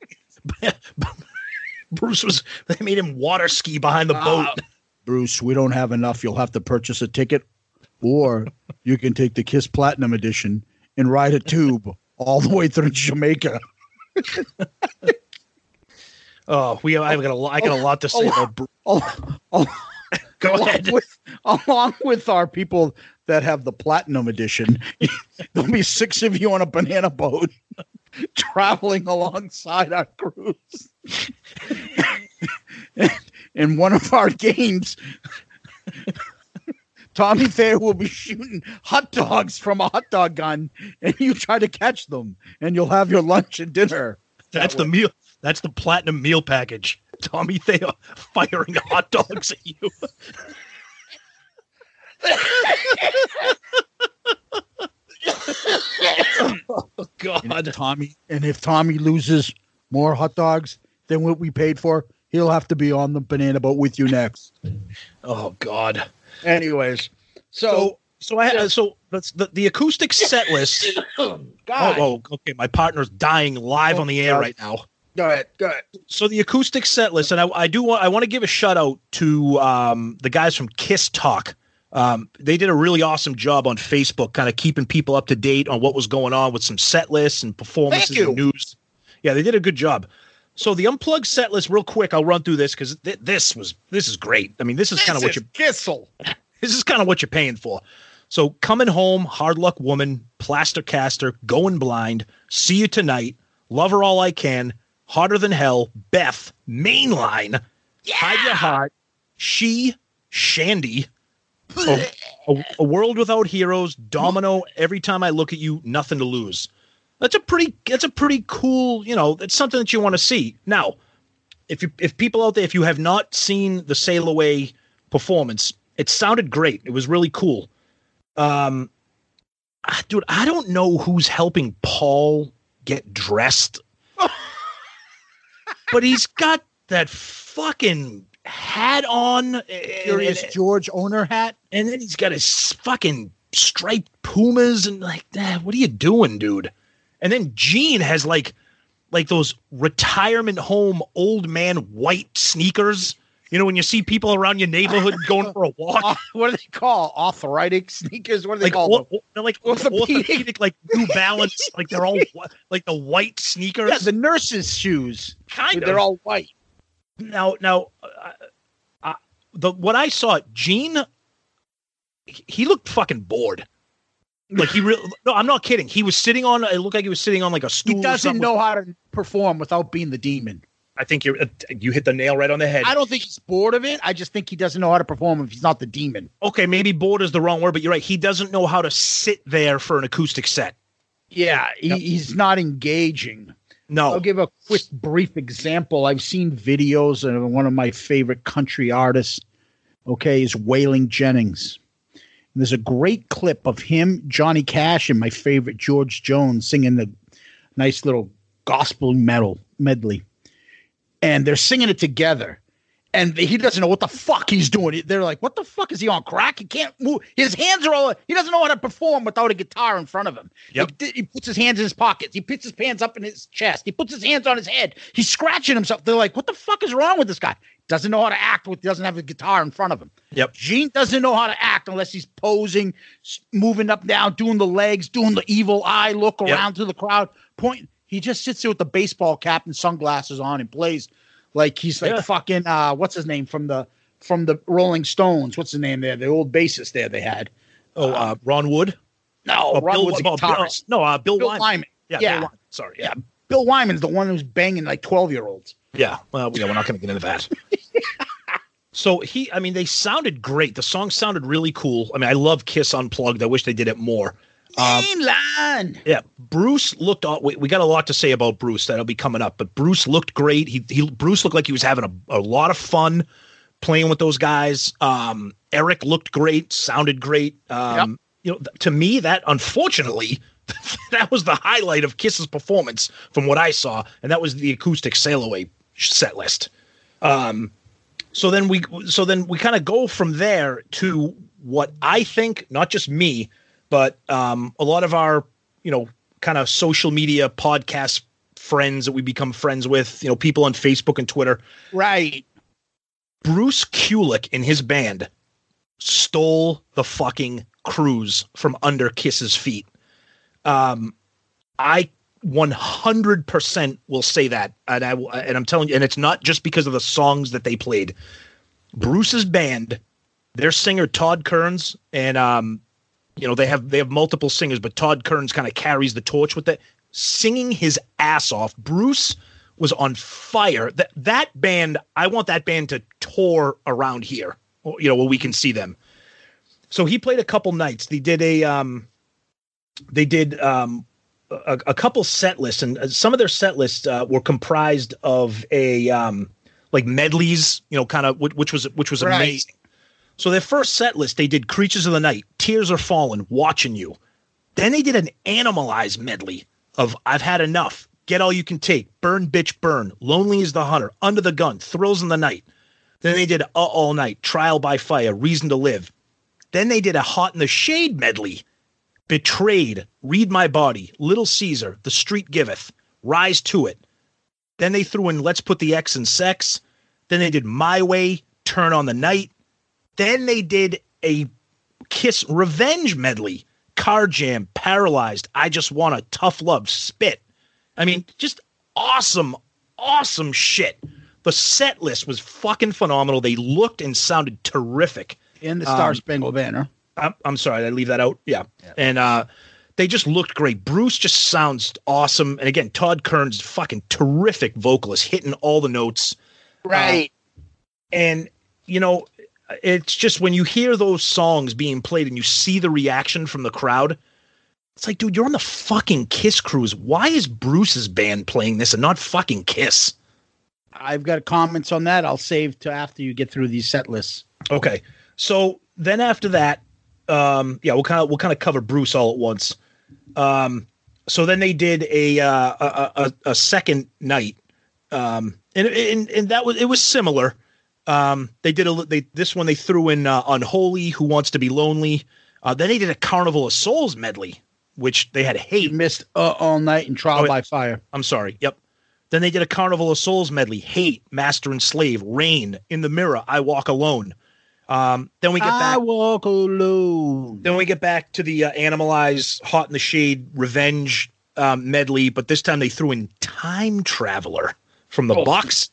Bruce was, they made him water ski behind the boat. Uh, Bruce, we don't have enough. You'll have to purchase a ticket, or you can take the Kiss Platinum Edition and ride a tube all the way through Jamaica. oh, we I've got a, I got a lot to say along, about Bruce. Along, along, Go ahead. With, along with our people that have the Platinum Edition, there'll be six of you on a banana boat traveling alongside our cruise. and, and one of our games, Tommy Thayer will be shooting hot dogs from a hot dog gun, and you try to catch them, and you'll have your lunch and dinner. That's that the meal. That's the platinum meal package. Tommy Thayer firing hot dogs at you. Oh God, and if Tommy, and if Tommy loses more hot dogs than what we paid for, he'll have to be on the banana boat with you next. Oh God. Anyways, so so, so I had so that's the the acoustic set list. God. Oh, oh, okay. My partner's dying live oh, on the air God. right now. Go ahead, go ahead. So the acoustic set list, and I, I do want I want to give a shout out to um, the guys from Kiss Talk. Um, they did a really awesome job on Facebook, kind of keeping people up to date on what was going on with some set lists and performances and news. Yeah, they did a good job. So the unplugged set list, real quick, I'll run through this because th- this was this is great. I mean, this is kind of what you Kissel. This is kind of what you're paying for. So Coming Home, Hard Luck Woman, Plaster Caster, Going Blind, See You Tonight, Love Her All I Can, Harder Than Hell, Beth, Mainline, yeah! Hide Your Heart, She, Shandy, a, a, a World Without Heroes, Domino, Every Time I Look at You, Nothing to Lose. That's a pretty that's a pretty cool, you know, it's something that you want to see. Now, if you if people out there, if you have not seen the Sail Away performance, it sounded great. It was really cool. Um dude, I don't know who's helping Paul get dressed. But he's got that fucking hat on. Curious and, George owner hat. And then he's got his fucking striped Pumas and like, eh, what are you doing, dude? And then Gene has like, like those retirement home old man white sneakers. You know, when you see people around your neighborhood going for a walk. Uh, what do they call arthritic sneakers? What do they like, call or, them? They're like orthopedic, orthopedic, like New Balance. Like they're all like the white sneakers. Yeah, the nurses' shoes. Kind of. They're all white. Now, now, uh, uh, the what I saw, Gene, he looked fucking bored. Like he really, no, I'm not kidding. He was sitting on, it looked like he was sitting on like a stool. He doesn't know how to perform without being the demon. I think you're, uh, you hit the nail right on the head. I don't think he's bored of it. I just think he doesn't know how to perform if he's not the demon. Okay, maybe bored is the wrong word, but you're right. He doesn't know how to sit there for an acoustic set. Yeah, he, Yep. he's not engaging. No. I'll give a quick, brief example. I've seen videos of one of my favorite country artists, okay, is Waylon Jennings. And there's a great clip of him, Johnny Cash, and my favorite George Jones singing the nice little gospel metal medley. And they're singing it together. And he doesn't know what the fuck he's doing. They're like, what the fuck? Is he on crack? He can't move. His hands are all, he doesn't know how to perform without a guitar in front of him. Yep. He, he puts his hands in his pockets. He puts his hands up in his chest. He puts his hands on his head. He's scratching himself. They're like, what the fuck is wrong with this guy? Doesn't know how to act with, doesn't have a guitar in front of him. Yep. Gene doesn't know how to act unless he's posing, moving up, down, doing the legs, doing the evil eye look around Yep. to the crowd, point. He just sits there with the baseball cap and sunglasses on and plays like he's like Yeah. fucking uh, what's his name from the from the Rolling Stones? What's the name there? The old bassist there they had. Oh, uh, Ron Wood? No, No, Oh, Rod Bill, was a oh, Bill- guitarist. no, uh, Bill, Bill Wyman. Wyman. Yeah, Yeah. Bill Wyman. Sorry. Yeah. Yeah, Bill Wyman's the one who's banging like twelve-year-olds. Yeah. Well, yeah, we're not going to get into that. So he, I mean, they sounded great. The song sounded really cool. I mean, I love Kiss Unplugged. I wish they did it more. Um, Mainline. yeah, Bruce looked. We, we got a lot to say about Bruce that'll be coming up. But Bruce looked great. He, he Bruce looked like he was having a, a lot of fun playing with those guys. Um, Eric looked great. Sounded great. Um, Yep. You know, th- to me, that unfortunately, that was the highlight of Kiss's performance from what I saw, and that was the acoustic Sail Away set list. Um, so then we, so then we kind of go from there to what I think, not just me, but um, a lot of our, you know, kind of social media podcast friends that we become friends with, you know, people on Facebook and Twitter. Right. Bruce Kulick and his band stole the fucking cruise from under Kiss's feet. Um, I one hundred percent will say that, and I will, and I'm telling you, and it's not just because of the songs that they played. Bruce's band, their singer Todd Kearns, and um, you know they have they have multiple singers, but Todd Kearns kind of carries the torch with it, singing his ass off. Bruce was on fire. That that band, I want that band to tour around here, you know, where we can see them. So he played a couple nights. They did a um, they did um, a, a couple set lists, and some of their set lists uh, were comprised of a um, like medleys, you know, kind of which was which was Right. amazing. So their first set list, they did Creatures of the Night, Tears Are Falling, Watching You. Then they did an Animalized medley of I've Had Enough, Get All You Can Take, Burn Bitch Burn, Lonely is the Hunter, Under the Gun, Thrills in the Night. Then they did uh, All Night, Trial by Fire, Reason to Live. Then they did a Hot in the Shade medley, Betrayed, Read My Body, Little Caesar, The Street Giveth, Rise to It. Then they threw in Let's Put the X in Sex. Then they did My Way, Turn on the Night. Then they did a Kiss Revenge medley, Car Jam, Paralyzed, I Just Want a Tough Love, Spit. I mean, just awesome, awesome shit. The set list was fucking phenomenal. They looked and sounded terrific. In the Star Um, Spangled Banner. I'm, I'm sorry, did I leave that out? Yeah. yeah. And uh, they just looked great. Bruce just sounds awesome. And again, Todd Kearns, fucking terrific vocalist, hitting all the notes. Right. Uh, and, you know, it's just when you hear those songs being played and you see the reaction from the crowd, it's like, dude, you're on the fucking Kiss cruise. Why is Bruce's band playing this and not fucking Kiss? I've got comments on that. I'll save to after you get through these set lists. Okay. So then after that, um, yeah, we'll kind of we'll kind of cover Bruce all at once. Um, so then they did a uh, a, a, a second night, um, and, and and that was it was similar. Um, they did a they this one they threw in uh, Unholy, Who Wants to Be Lonely. Uh, then they did a Carnival of Souls medley, which they had Hate. You missed uh, All Night and Trial Oh, by Fire. I'm sorry. Yep. Then they did a Carnival of Souls medley, Hate, Master and Slave, Rain, In the Mirror, I Walk Alone. Um, then we get I back. walk alone. Then we get back to the uh, Animalized, Hot in the Shade, Revenge um, medley, but this time they threw in Time Traveler from the Oh. box.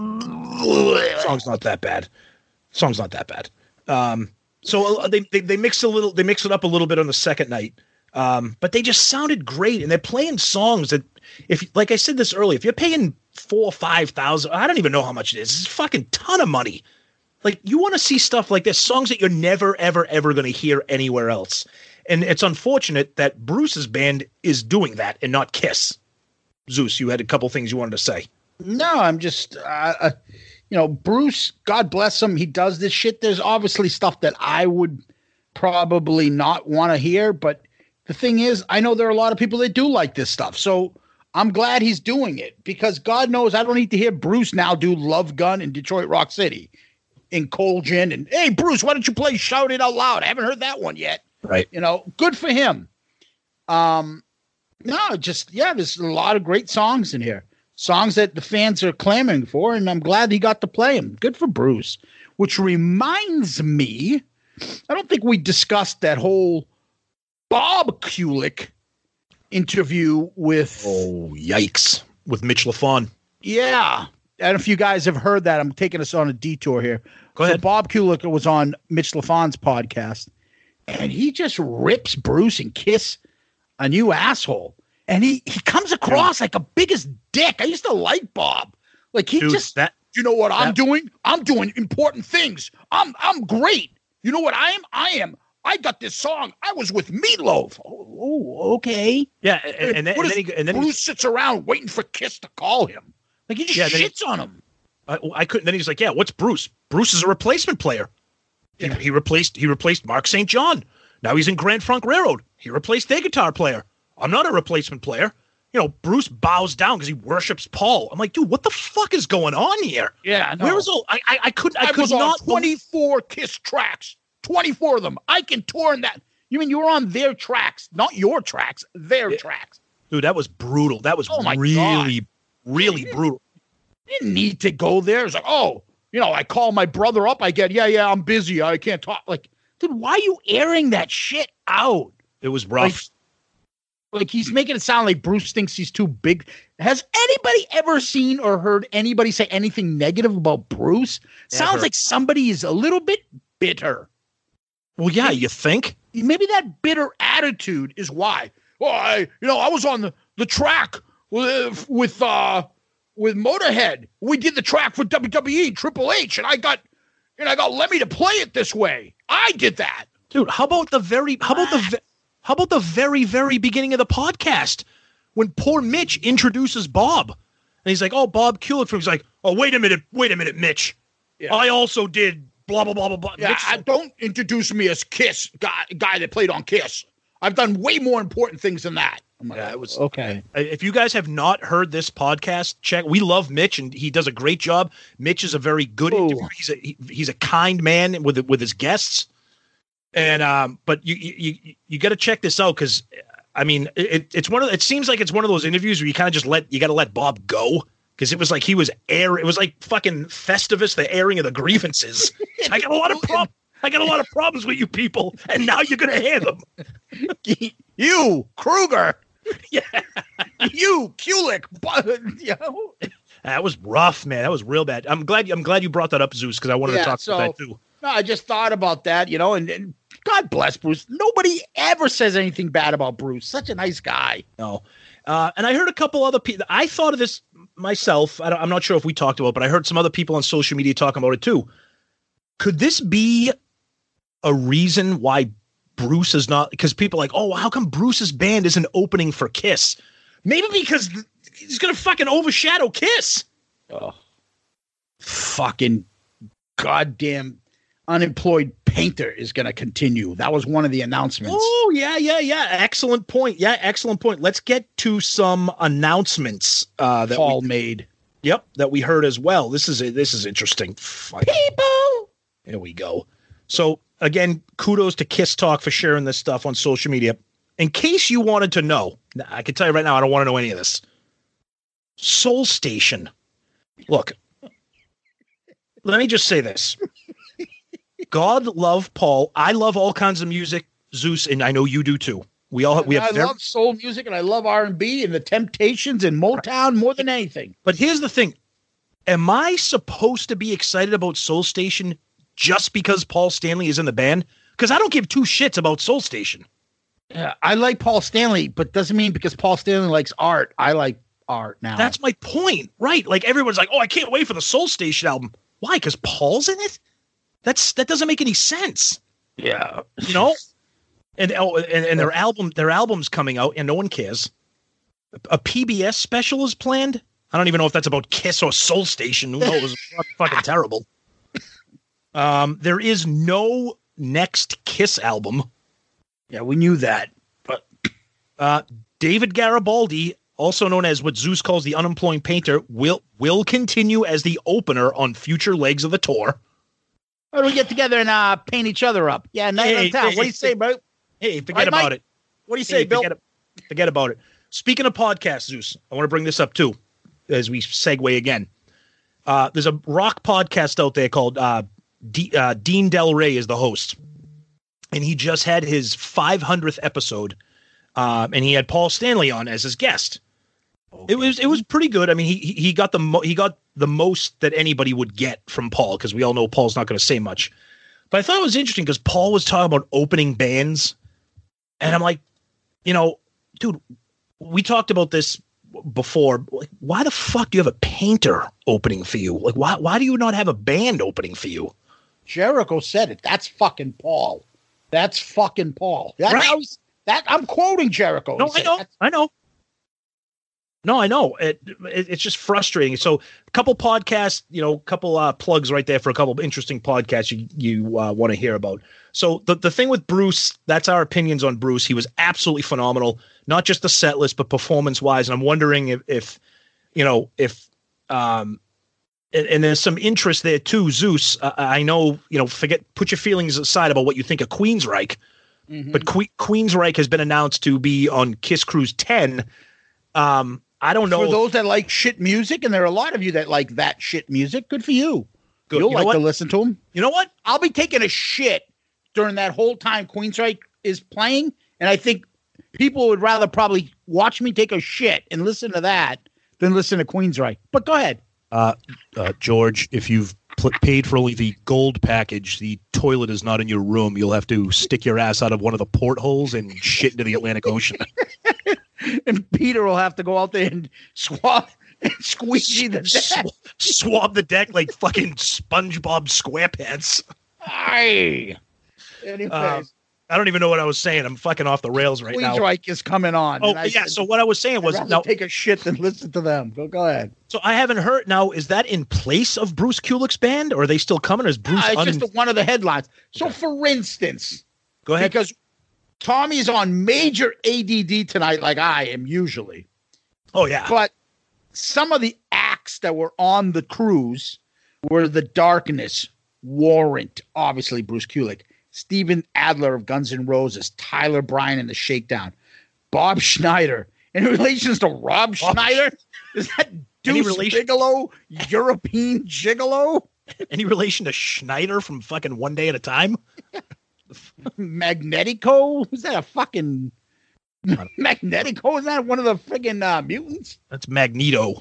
Song's not that bad. Song's not that bad. Um, so uh, they, they they mix a little. They mix it up a little bit on the second night, um, but they just sounded great, and they're playing songs that, if like I said this earlier, if you're paying four or five thousand, I don't even know how much it is. It's a fucking ton of money. Like, you want to see stuff like this, songs that you're never, ever, ever going to hear anywhere else. And it's unfortunate that Bruce's band is doing that and not Kiss. Zeus, you had a couple things you wanted to say. No, I'm just, uh, uh, you know, Bruce, God bless him. He does this shit. There's obviously stuff that I would probably not want to hear. But the thing is, I know there are a lot of people that do like this stuff. So I'm glad he's doing it, because God knows I don't need to hear Bruce now do Love Gun in Detroit Rock City. In Colgin, and hey, Bruce, why don't you play Shout It Out Loud? I haven't heard that one yet. Right. You know, good for him. Um, no, just, yeah, there's a lot of great songs in here. Songs that the fans are clamoring for, and I'm glad he got to play them. Good for Bruce. Which reminds me, I don't think we discussed that whole Bob Kulick interview with. Oh, yikes. With Mitch LaFon. Yeah. I don't know if you guys have heard that. I'm taking us on a detour here. Go ahead. So Bob Kulick was on Mitch LaFon's podcast, and he just rips Bruce and Kiss a new asshole. And he, he comes across like a biggest dick. I used to like Bob. Like he Dude, just, that, you know what I'm that, doing? I'm doing important things. I'm I'm great. You know what I am? I am. I got this song. I was with Meatloaf. Oh, oh okay. Yeah, and, and, and then, and then, he, and then Bruce sits around waiting for Kiss to call him. Like he just yeah, shits he, on him. I, I couldn't. Then he's like, "Yeah, what's Bruce? Bruce is a replacement player. Yeah. He, he replaced he replaced Mark Saint John. Now he's in Grand Funk Railroad. He replaced their guitar player. I'm not a replacement player. You know, Bruce bows down because he worships Paul. I'm like, dude, what the fuck is going on here? Yeah, no. Where was all? I I, I couldn't. I, I could was not. On twenty-four Kiss tracks. twenty-four of them. I can tour in that. You mean you were on their tracks, not your tracks, their yeah. tracks. Dude, that was brutal. That was oh my really, God. really you brutal. You didn't need to go there. It's like, oh, you know, I call my brother up. I get, yeah, yeah, I'm busy. I can't talk. Like, dude, why are you airing that shit out? It was rough. Like, like he's making it sound like Bruce thinks he's too big. Has anybody ever seen or heard anybody say anything negative about Bruce? Never. Sounds like somebody is a little bit bitter. Well, yeah, you think? Maybe that bitter attitude is why. Well, I, you know, I was on the, the track with with uh with Motorhead. We did the track for W W E, Triple H, and I got and I got Lemmy to play it this way. I did that, dude. How about the very? How about the? How about the very very beginning of the podcast when poor Mitch introduces Bob, and he's like, "Oh, Bob Kulick." He's like, "Oh, wait a minute, wait a minute, Mitch. Yeah. I also did." Blah blah blah blah blah. Yeah, I, don't introduce me as Kiss guy, guy that played on Kiss. I've done way more important things than that. Like, yeah, it was okay. If you guys have not heard this podcast, check. We love Mitch, and he does a great job. Mitch is a very good Ooh. interviewer. He's a he, he's a kind man with with his guests. And um, but you you you got to check this out because I mean it it's one of it seems like it's one of those interviews where you kind of just let you got to let Bob go. Because it was like he was air. It was like fucking Festivus, the airing of the grievances. I got a lot of problems. I got a lot of problems with you people, and now you're gonna hear them. You, Kruger. Yeah. You, Kulick. You know? That was rough, man. That was real bad. I'm glad. You, I'm glad you brought that up, Zeus, because I wanted yeah, to talk so, about that too. No, I just thought about that, you know, and, and God bless Bruce. Nobody ever says anything bad about Bruce. Such a nice guy. No. Uh, and I heard a couple other people. I thought of this myself. I don't, I'm not sure if we talked about it, but I heard some other people on social media talking about it too. Could this be a reason why Bruce is not? Because people are like, oh, how come Bruce's band isn't opening for Kiss? Maybe because he's going to fucking overshadow Kiss. Oh, fucking goddamn unemployed painter is going to continue. That was one of the announcements. Oh, yeah, yeah, yeah. Excellent point. Yeah, excellent point. Let's get to some announcements uh, that Paul we, made. Yep, that we heard as well. This is this is interesting. People! There we go. So, again, kudos to Kiss Talk for sharing this stuff on social media. In case you wanted to know, I can tell you right now, I don't want to know any of this. Soul Station. Look, let me just say this. God love Paul. I love all kinds of music, Zeus, and I know you do too. We all we have. I very, love soul music, and I love R and B and the Temptations and Motown more than anything. But here's the thing: am I supposed to be excited about Soul Station just because Paul Stanley is in the band? Because I don't give two shits about Soul Station. Yeah, I like Paul Stanley, but doesn't mean because Paul Stanley likes art, I like art now. That's my point, right? Like everyone's like, "Oh, I can't wait for the Soul Station album." Why? Because Paul's in it. That's that doesn't make any sense. Yeah, you know, and oh, and, and their album, their album's coming out, and no one cares. A P B S special is planned. I don't even know if that's about Kiss or Soul Station. Who knows? It's fucking terrible. Um, there is no next Kiss album. Yeah, we knew that. But uh, David Garibaldi, also known as what Zeus calls the unemployed painter, will will continue as the opener on future legs of the tour. Why don't we get together and uh, paint each other up? Yeah, night hey, on town. Hey, what do you say, bro? Hey, forget right, about Mike? it. What do you hey, say, Bill? Forget, forget about it. Speaking of podcasts, Zeus, I want to bring this up too, as we segue again. Uh, there's a rock podcast out there called uh, D, uh, Dean Del Rey is the host, and he just had his five hundredth episode, uh, and he had Paul Stanley on as his guest. Okay. It was it was pretty good. I mean, he he got the mo- he got the most that anybody would get from Paul, because we all know Paul's not going to say much. But I thought it was interesting because Paul was talking about opening bands. And I'm like, you know, dude, we talked about this before. Like, why the fuck do you have a painter opening for you? Like, why why do you not have a band opening for you? Jericho said it. That's fucking Paul. That's fucking Paul. That, Right. I was, that I'm quoting Jericho. No, He I said, know. "That's I know. No, I know. It, it it's just frustrating. So, a couple podcasts, you know, a couple uh, plugs right there for a couple interesting podcasts you you uh, want to hear about. So the the thing with Bruce, that's our opinions on Bruce. He was absolutely phenomenal, not just the set list, but performance wise. And I'm wondering if, if you know, if um, and, and there's some interest there too. Zeus, uh, I know, you know, forget put your feelings aside about what you think of Queensryche, Mhm. but que- Queensryche has been announced to be on Kiss Cruise ten. Um, I don't know. For those that like shit music, and there are a lot of you that like that shit music, good for you. Good. You'll You know like what? to listen to them. You know what? I'll be taking a shit during that whole time Queensryche is playing, and I think people would rather probably watch me take a shit and listen to that than listen to Queensryche. But go ahead. Uh, uh, George, if you've pl- paid for only the gold package, the toilet is not in your room. You'll have to stick your ass out of one of the portholes and shit into the Atlantic Ocean. And Peter will have to go out there and swab and squeegee the deck. Sw- swab the deck like fucking SpongeBob SquarePants. Aye. Anyways, Um, I don't even know what I was saying. I'm fucking off the rails right now. Queensryche is coming on. Oh, and I yeah. said, So what I was saying I'd was rather now. take a shit than listen to them. Go, go ahead. So I haven't heard. Now, is that in place of Bruce Kulick's band, or are they still coming? Or is Bruce? Uh, it's un- just one of the headlines. So, Okay. for instance, Go ahead. because Tommy's on major A D D tonight, like I am usually, Oh yeah. but some of the acts that were on the cruise were The Darkness, Warrant, obviously Bruce Kulick, Steven Adler of Guns N' Roses, Tyler Bryan and the Shakedown, Bob Schneider. In relations to Rob Schneider, is that Any Deuce relation- Bigelow, European Gigolo? Any relation to Schneider from fucking One Day at a Time? Magnetico? Is that a fucking Magnetico? Is that one of the friggin' uh, mutants? That's Magneto.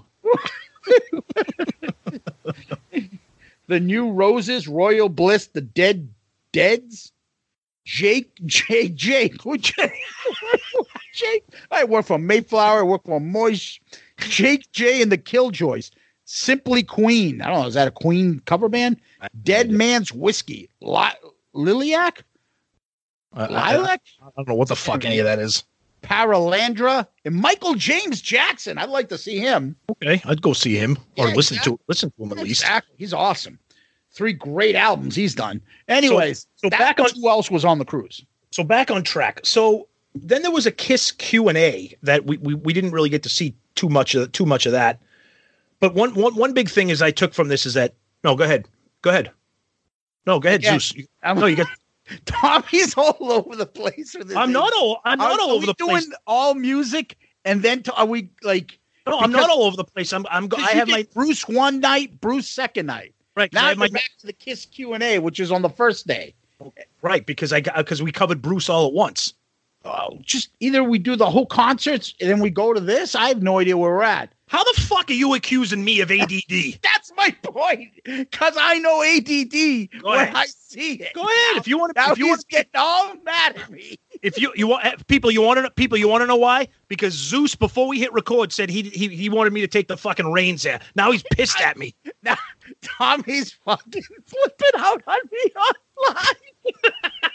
The New Roses, Royal Bliss, the Dead Deads, Jake, Jake, Jake, who Jake? Jake. I work for Mayflower. I work for Moish. Jake J and the Killjoys. Simply Queen. I don't know. Is that a Queen cover band? Dead Man's Whiskey. Li- Liliac? I, I, I Lilac? don't know what the fuck any of that is. Paralandra and Michael James Jackson. I'd like to see him. Okay, I'd go see him or Yeah, listen exactly. to listen to him at least. Exactly. He's awesome. Three great albums he's done. Anyways, So- so that's back on- who else was on the cruise. So back on track. So then there was a Kiss Q and A that we, we we didn't really get to see too much of too much of that. But one one one big thing is I took from this is that no, go ahead, go ahead. No, go ahead, Again, Zeus. You- I'm- no, you got. Tommy's all over the place with this. I'm not all. I'm not Are- all are over we the doing place. all music, and then to, are we like? No, I'm because- not all over the place. I'm. I'm. go- 'cause I you have did my Bruce one night, Bruce second night. right. 'cause I Now have we're my back to the Kiss Q and A, which is on the first day. right because I because we covered Bruce all at once. Oh, just either we do the whole concerts and then we go to this. I have no idea where we're at. How the fuck are you accusing me of A D D? That's my point, because I know A D D Go when ahead. I see it. Go ahead if you want to. Now If you he's want. getting all mad at me. If you you want eh, people you want to people you want to know why? Because Zeus before we hit record said he he he wanted me to take the fucking reins there. Now he's pissed at me. Now Tommy's fucking flipping out on me online.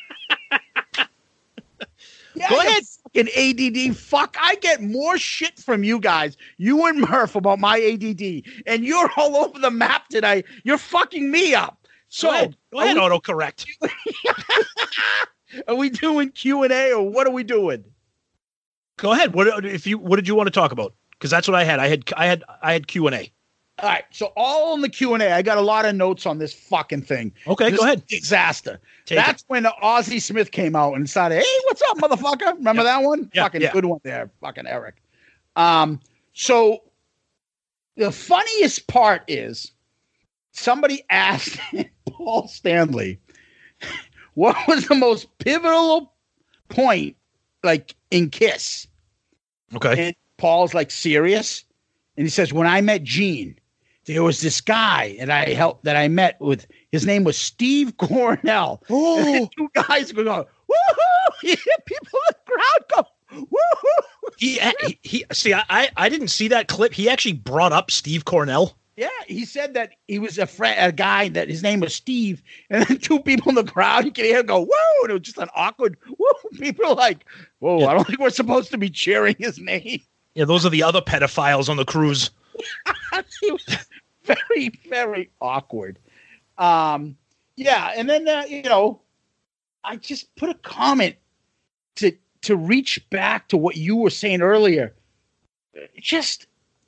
Yeah, Go you ahead. fucking A D D fuck. I get more shit from you guys, you and Murph, about my A D D, and you're all over the map today. You're fucking me up. So Go ahead, go ahead are, autocorrect. we, are we doing Q and A or what are we doing? Go ahead. What if you what did you want to talk about? Because that's what I had. I had I had I had Q and A. All right, so all in the Q and A. I got a lot of notes on this fucking thing. Okay, This go ahead. Disaster. Take That's when Ozzie Smith came out and started, hey, what's up, motherfucker? Remember that one? Yeah, fucking yeah. good one there, fucking Eric. Um, so the funniest part is somebody asked Paul Stanley what was the most pivotal point, like in Kiss. Okay. And Paul's like, serious? And he says, when I met Gene, there was this guy and I helped that I met with. His name was Steve Cornell. Oh, and two guys go, woohoo! You hear people in the crowd go, woohoo! He, he, he see, I, I didn't see that clip. He actually brought up Steve Cornell. Yeah, he said that he was a friend, a guy that his name was Steve, and then two people in the crowd, you can hear him go, whoa, and it was just an awkward, whoa. People are like, whoa, yeah. I don't think we're supposed to be cheering his name. Yeah, those are the other pedophiles on the cruise. It was very, very awkward. Um, yeah, and then, uh, you know, I just put a comment to to reach back to what you were saying earlier. Just,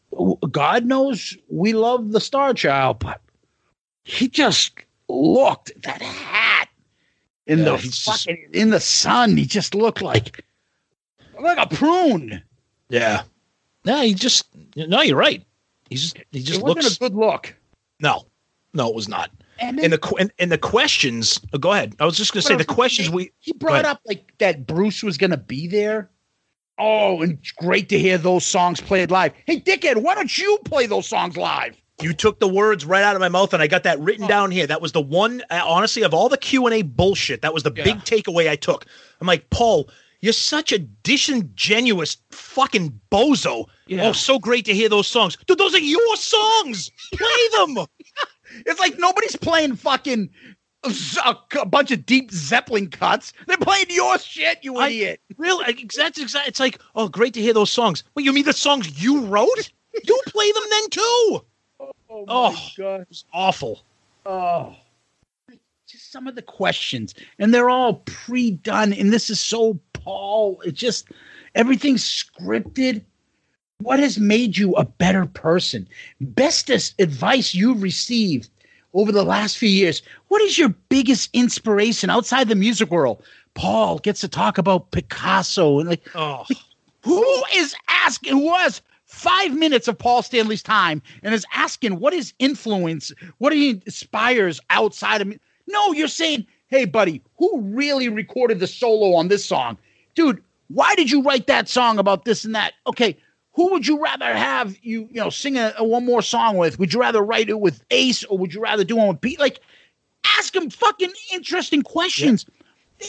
God knows we love the Star Child, but he just looked, that hat in yeah, the fucking, just, in the sun, he just looked like like a prune. Yeah. No, he just no, you're right. He just he just it looks wasn't a good look. No. No, it was not. And, then, and the and, and the questions, oh, go ahead. I was just going to say the questions he, we he brought up like that Bruce was going to be there. Oh, and great to hear those songs played live. Hey, dickhead, why don't you play those songs live? You took the words right out of my mouth, and I got that written oh. down here. That was the one, uh, honestly, of all the Q and A bullshit, that was the yeah. big takeaway I took. I'm like, Paul, you're such a disingenuous fucking bozo. Yeah. Oh, so great to hear those songs. Dude, those are your songs. Play them. It's like nobody's playing fucking a, a bunch of Deep Zeppelin cuts. They're playing your shit, you I, idiot. Really? That's exactly. It's like, oh, great to hear those songs. Well, you mean the songs you wrote? You play them then too. Oh, oh my oh, God. It was awful. Oh, just some of the questions, and they're all pre-done. And this is so Paul. It's just everything's scripted. What has made you a better person? Bestest advice you've received over the last few years. What is your biggest inspiration outside the music world? Paul gets to talk about Picasso and like, oh. like who is asking? Who has five minutes of Paul Stanley's time and is asking what his influence, what he inspires outside of me? No, you're saying, hey, buddy, who really recorded the solo on this song? Dude, why did you write that song about this and that? Okay. Who would you rather have you, you know, sing a, a one more song with? Would you rather write it with Ace or would you rather do one with Pete? Like, ask him fucking interesting questions. Yeah.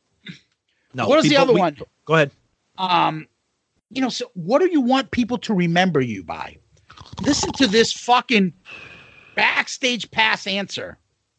No. What is the other we, one? Go ahead. Um, you know, so what do you want people to remember you by? Listen to this fucking backstage pass answer.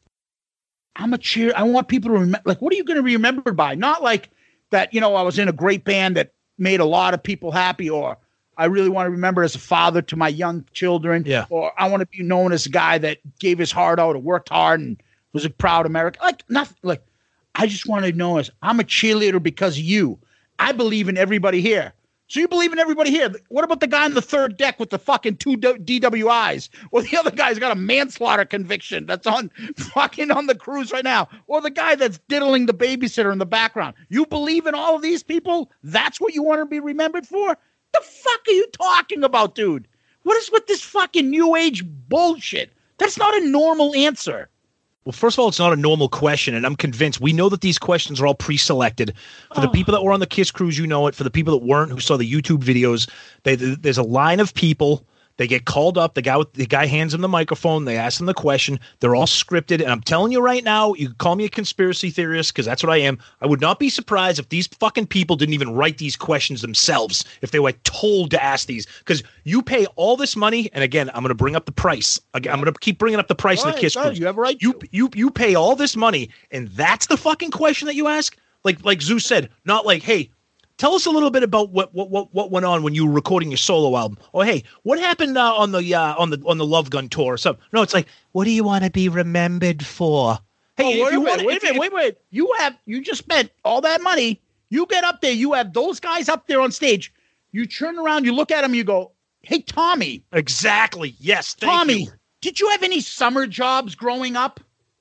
I'm a cheer. I want people to remember. Like, what are you going to be remembered by? Not like that. You know, I was in a great band that made a lot of people happy, or I really want to remember as a father to my young children. Yeah. Or I want to be known as a guy that gave his heart out, or worked hard, and was a proud American. Like nothing. Like I just want to know as I'm a cheerleader because of you. I believe in everybody here. So you believe in everybody here. What about the guy on the third deck with the fucking two D W Is? Or the other guy's got a manslaughter conviction that's on fucking on the cruise right now. Or the guy that's diddling the babysitter in the background. You believe in all of these people? That's what you want to be remembered for? The fuck are you talking about, dude? What is with this fucking new age bullshit? That's not a normal answer. Well, first of all, it's not a normal question, and I'm convinced we know that these questions are all pre-selected. For oh. the people that were on the KISS cruise, you know it. For the people that weren't, who saw the YouTube videos, they, there's a line of people. They get called up. The guy with the guy hands them the microphone. They ask them the question. They're all scripted. And I'm telling you right now, you can call me a conspiracy theorist because that's what I am. I would not be surprised if these fucking people didn't even write these questions themselves, if they were told to ask these. Because you pay all this money, and again, I'm going to bring up the price. Again, I'm going to keep bringing up the price all of the right, KISS right, cruise. You have a right. You you you pay all this money, and that's the fucking question that you ask. Like like Zeus said, not like, hey, tell us a little bit about what what what, what went on when you were recording your solo album. Or hey, what happened uh, on the uh, on the on the Love Gun tour or something? No, it's like, what do you want to be remembered for? Hey, oh, if wait, you a minute, want, wait if, a minute, if, wait, wait. You have you just spent all that money. You get up there, you have those guys up there on stage. You turn around, you look at them, you go, "Hey, Tommy." Exactly. Yes, thank Tommy. you. Did you have any summer jobs growing up?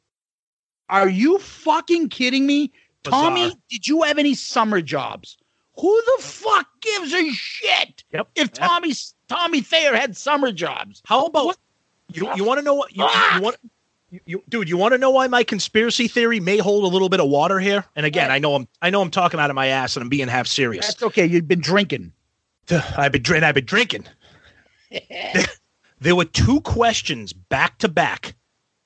Are you fucking kidding me? Bizarre. Tommy, did you have any summer jobs? Who the fuck gives a shit yep. if Tommy Tommy Thayer had summer jobs? How about what? you? You want to know what you, you want? You, you, dude, you want to know why my conspiracy theory may hold a little bit of water here? And again, yeah. I know I'm I know I'm talking out of my ass and I'm being half serious. That's okay. You've been drinking. I've been drinking. I've been drinking. There were two questions back to back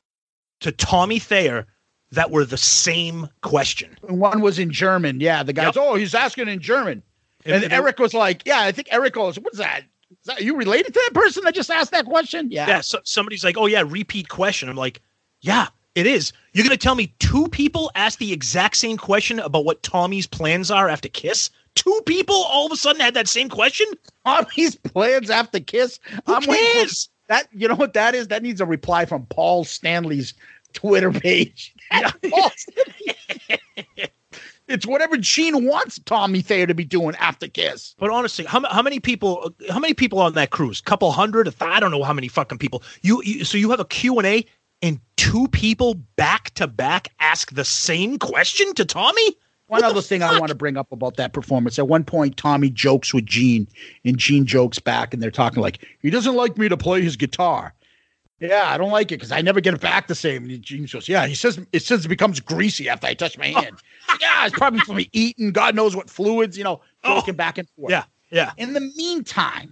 to Tommy Thayer that were the same question. One was in German. Yeah, the guy's, Yep. oh, he's asking in German. And, And- and Eric was like, yeah, I think Eric goes, what's that? Is that you related to that person that just asked that question? Yeah. Yeah, so somebody's like, oh, yeah, repeat question. I'm like, yeah, it is. You're going to tell me two people asked the exact same question about what Tommy's plans are after Kiss? Two people all of a sudden had that same question? Tommy's plans after Kiss. Who I'm waiting for cares? that. You know what that is? That needs a reply from Paul Stanley's Twitter page. Paul Stanley. It's whatever Gene wants Tommy Thayer to be doing after Kiss. But honestly, how, how many people how many people on that cruise? Couple hundred? I don't know how many fucking people. You, you So you have a Q and A and two people back to back ask the same question to Tommy? One What other the thing I fuck? want to bring up about that performance. At one point, Tommy jokes with Gene, and Gene jokes back, and they're talking like, he doesn't like me to play his guitar. Yeah, I don't like it because I never get it back the same. And Gene goes, yeah, he says it says it becomes greasy after I touch my hand. Yeah, it's probably from me eating God knows what fluids, you know, joking back and forth. Yeah, yeah. In the meantime,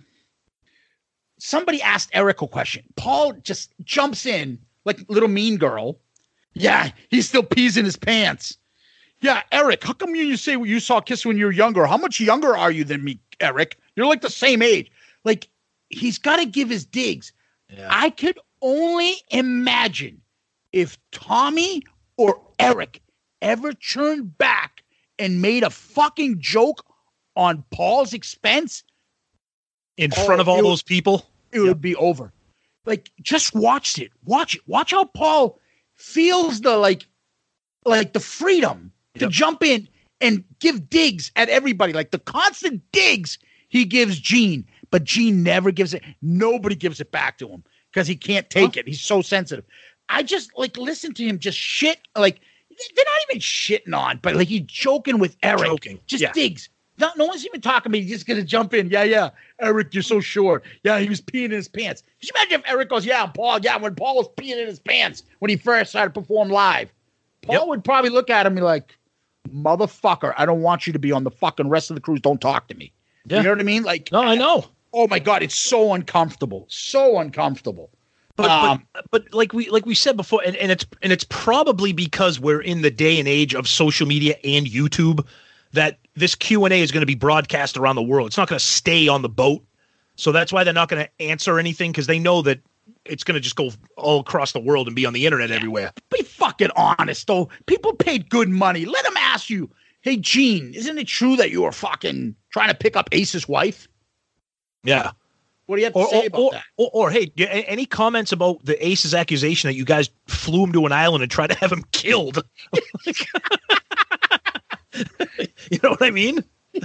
somebody asked Eric a question. Paul just jumps in like little mean girl. Yeah, he still pees in his pants. Yeah, Eric, how come you, you say you saw Kiss when you were younger? How much younger are you than me, Eric? You're like the same age. Like, he's got to give his digs. Yeah. I could only imagine if Tommy or Eric ever turned back and made a fucking joke on Paul's expense, In Oh, front of all it- those people? it would be over. Like, just watch it. Watch it. Watch how Paul feels the like, like the freedom to Yep. jump in and give digs at everybody. Like the constant digs he gives Gene, but Gene never gives it. Nobody gives it back to him because he can't take it. He's so sensitive. I just like listen to him just shit. Like they're not even shitting on, but like he's joking with Eric. Joking, Just yeah. digs. No, no one's even talking to me. He's just gonna jump in. Yeah, yeah. Eric, you're so short. Yeah, he was peeing in his pants. Could you imagine if Eric goes, yeah, Paul, yeah, when Paul was peeing in his pants when he first started to perform live? Paul Yep. would probably look at him and be like, motherfucker, I don't want you to be on the fucking rest of the cruise. Don't talk to me. Yeah. You know what I mean? Like, No, I know. oh my God, it's so uncomfortable. So uncomfortable. But, Um, but but like we like we said before, and, and it's and it's probably because we're in the day and age of social media and YouTube that this Q and A is going to be broadcast around the world. It's not going to stay on the boat, so that's why they're not going to answer anything because they know that it's going to just go all across the world and be on the internet everywhere. Be fucking honest, though. People paid good money. Let them ask you, hey, Gene, isn't it true that you were fucking trying to pick up Ace's wife? Yeah. What do you have to Or, say or, about or, that? or, or, hey, do- a- any comments about the Ace's accusation that you guys flew him to an island and tried to have him killed? You know what I mean?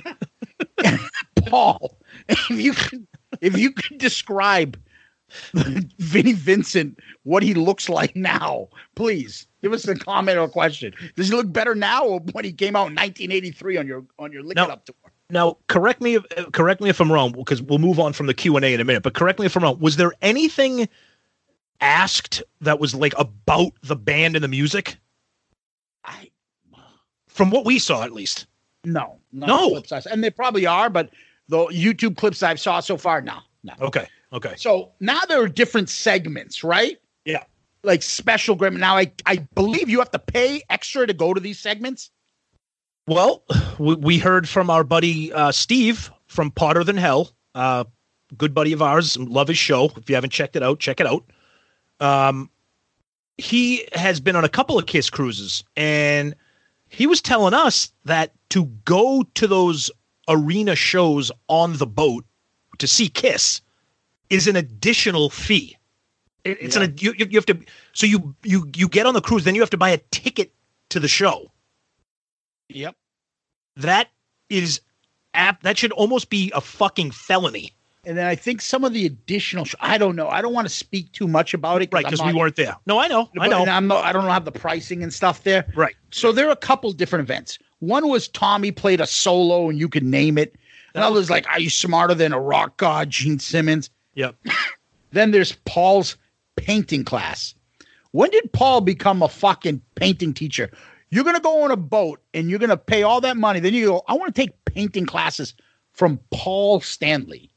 Paul, if you could, if you could describe Vinnie Vincent, what he looks like now, please give us a comment or a question. Does he look better now or when he came out in nineteen eighty-three on your on your Lick No. It Up tour? Now, correct me if correct me if I'm wrong, because we'll move on from the Q and A in a minute. But correct me if I'm wrong. Was there anything asked that was like about the band and the music, I from what we saw at least? no, no, No. clips I, and they probably are, but the YouTube clips I've saw so far, no, no. Okay, okay, So now there are different segments, right? yeah. Like special grim. Now I I believe you have to pay extra to go to these segments. Well, we, we heard from our buddy uh, Steve from Potter Than Hell, uh, good buddy of ours. Love his show. If you haven't checked it out, check it out. Um, he has been on a couple of Kiss cruises, and he was telling us that to go to those arena shows on the boat to see Kiss is an additional fee. It, it's Yeah. an you, you you have to so you you you get on the cruise, then you have to buy a ticket to the show. Yep. That is app. That should almost be a fucking felony, And then I think some of the additional, sh- I don't know. I don't want to speak too much about it, right? I'm Because we not- weren't there. No, I know, I but- know. and I'm not, I don't have the pricing and stuff there. Right. So there are a couple different events. One was Tommy played a solo, and you could name it. Another's like, are you smarter than a rock god, Gene Simmons? Yep. Then there's Paul's painting class. When did Paul become a fucking painting teacher? You're going to go on a boat and you're going to pay all that money. Then you go, I want to take painting classes from Paul Stanley.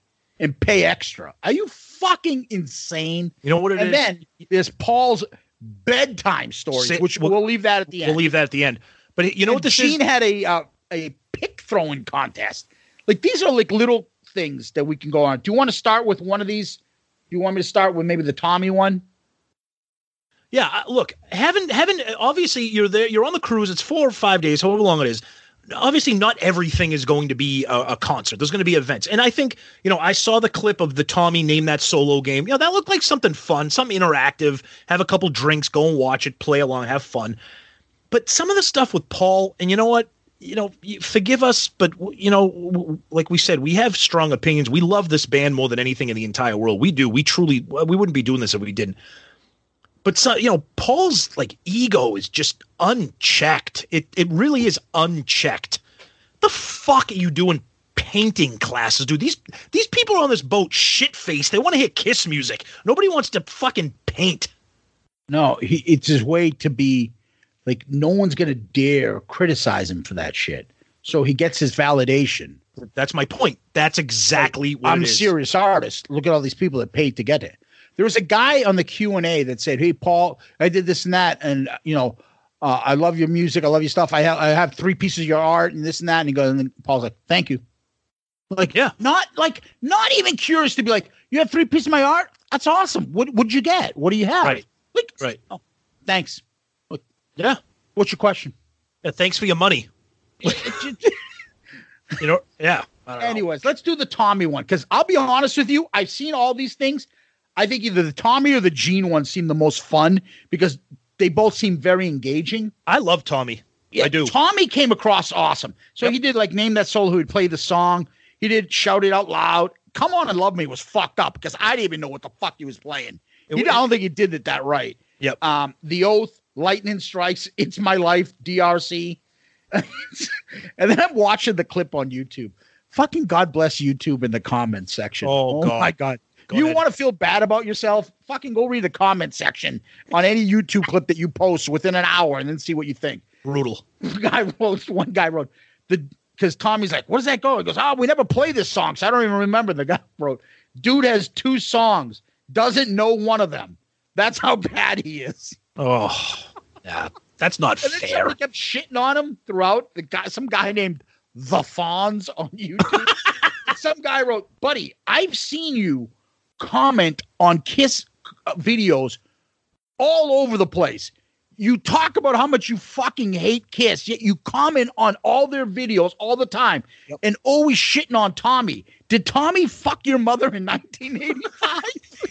and pay extra. Are you fucking insane? You know what it and is? And then there's Paul's bedtime stories, Say, which we'll, we'll leave that at the we'll end. We'll leave that at the end. But you know and what this Gene is? had a uh, a pick throwing contest. Like these are like little things that we can go on. Do you want to start with one of these? Do you want me to start with maybe the Tommy one? Yeah, uh, look, having having obviously you're there, you're on the cruise. It's four or five days, however long it is. Obviously, not everything is going to be a, a concert. There's going to be events, and I think you know I saw the clip of the Tommy Name That Solo game. You know that looked like something fun, something interactive. Have a couple drinks, go and watch it, play along, have fun. But some of the stuff with Paul, and you know what, you know, forgive us, but you know, like we said, we have strong opinions. We love this band more than anything in the entire world. We do. We truly, we wouldn't be doing this if we didn't. But so, you know, Paul's like ego is just unchecked. It it really is unchecked. The fuck are you doing painting classes, dude? These these people are on this boat shit faced. They want to hear Kiss music. Nobody wants to fucking paint. No, he, it's his way to be like no one's gonna dare criticize him for that shit. So he gets his validation. That's my point. That's exactly what I'm it a is. serious artist. Look at all these people that paid to get it. There was a guy on the Q and A that said, "Hey, Paul, I did this and that, and you know, uh, I love your music, I love your stuff. I have I have three pieces of your art and this and that." And he goes, and then Paul's like, "Thank you." Like, yeah, not like not even curious to be like, "You have three pieces of my art? That's awesome. What what'd you get? What do you have?" Right, like, right. Oh, thanks. Look, yeah. What's your question? Yeah, thanks for your money. You know, yeah. I don't Anyways, know. Let's do the Tommy one because I'll be honest with you. I've seen all these things. I think either the Tommy or the Gene one seem the most fun because they both seem very engaging. I love Tommy. Yeah, I do. Tommy came across awesome. So Yep. he did like Name That Soul, who would play the song. He did Shout It Out Loud. Come On and Love Me was fucked up because I didn't even know what the fuck he was playing. It, he, it, I don't think he did it that right. Yep. Um, The Oath, Lightning Strikes, It's My Life, D R C. And then I'm watching the clip on YouTube. Fucking God bless YouTube in the comments section. Oh, oh God. my God. Go you ahead. want to feel bad about yourself? Fucking go read the comment section on any YouTube clip that you post within an hour and then see what you think. Brutal. Guy wrote, one guy wrote, the because Tommy's like, what does that go? He goes, oh, we never play this song, so I don't even remember. The guy wrote, dude has two songs, doesn't know one of them. That's how bad he is. Oh, yeah, that's not And then fair. somebody kept shitting on him throughout. The guy, some guy named The Fonz on YouTube. Some guy wrote, buddy, I've seen you comment on Kiss videos all over the place. You talk about how much you fucking hate Kiss, yet you comment on all their videos all the time Yep. and always shitting on Tommy. Did Tommy fuck your mother in nineteen eighty-five?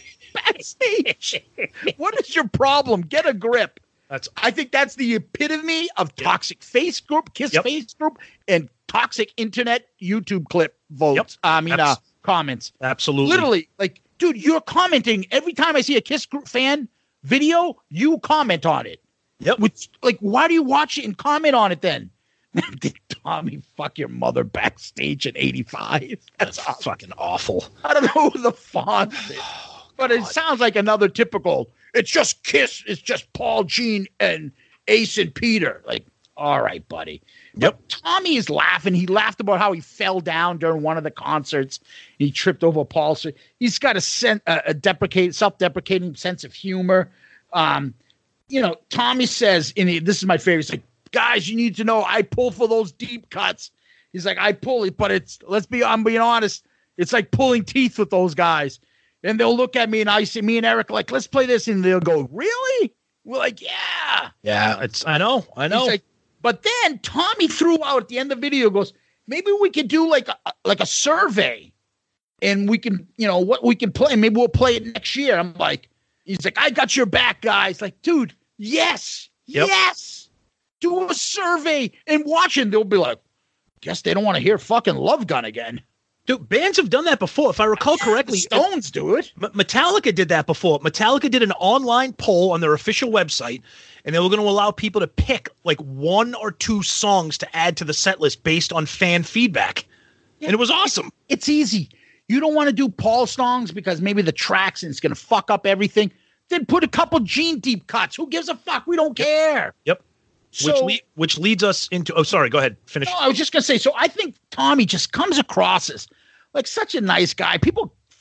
Backstage. What is your problem? Get a grip. That's I think that's the epitome of toxic face group, Kiss Yep. face group, and toxic internet YouTube clip votes. Yep. I mean, Abs- uh, comments. absolutely. Literally, like, dude, you're commenting every time I see a Kiss group fan video. You comment on it. Yep. Which, like, why do you watch it and comment on it then? Did Tommy fuck your mother backstage in eighty-five? That's fucking awful. I don't know who the font is, but it sounds like another typical. It's just Kiss. It's just Paul, Gene, and Ace and Peter. Like, all right, buddy. Yep. But Tommy is laughing. He laughed about how he fell down during one of the concerts. He tripped over Paul. So he's got a, sen- a, a deprecate, self-deprecating sense of humor. Um, you know, Tommy says, in the, this is my favorite. He's like, guys, you need to know I pull for those deep cuts. He's like, I pull it, but it's, let's be, I'm being honest. It's like pulling teeth with those guys. And they'll look at me and I see me and Eric like, let's play this. And they'll go, really? We're like, yeah. Yeah, it's. I know. I know. He's like, but then Tommy threw out at the end of the video, goes, maybe we could do like a, like a survey and we can, you know, what we can play. Maybe we'll play it next year. I'm like, he's like, I got your back, guys. Like, dude, yes, Yep. yes. Do a survey and watch it. They'll be like, guess they don't want to hear fucking Love Gun again. Dude, bands have done that before. If I recall The correctly, Stones do it. M- Metallica did that before. Metallica did an online poll on their official website, and they were going to allow people to pick like one or two songs to add to the set list based on fan feedback. Yeah. And it was awesome. It's easy. You don't want to do Paul songs because maybe the tracks and it's going to fuck up everything. Then put a couple Gene deep cuts. Who gives a fuck? We don't care. Yep. So, which, le- which leads us into. Oh, sorry. Go ahead. Finish. no, I was just going to say, so I think Tommy just comes across as like such a nice guy. People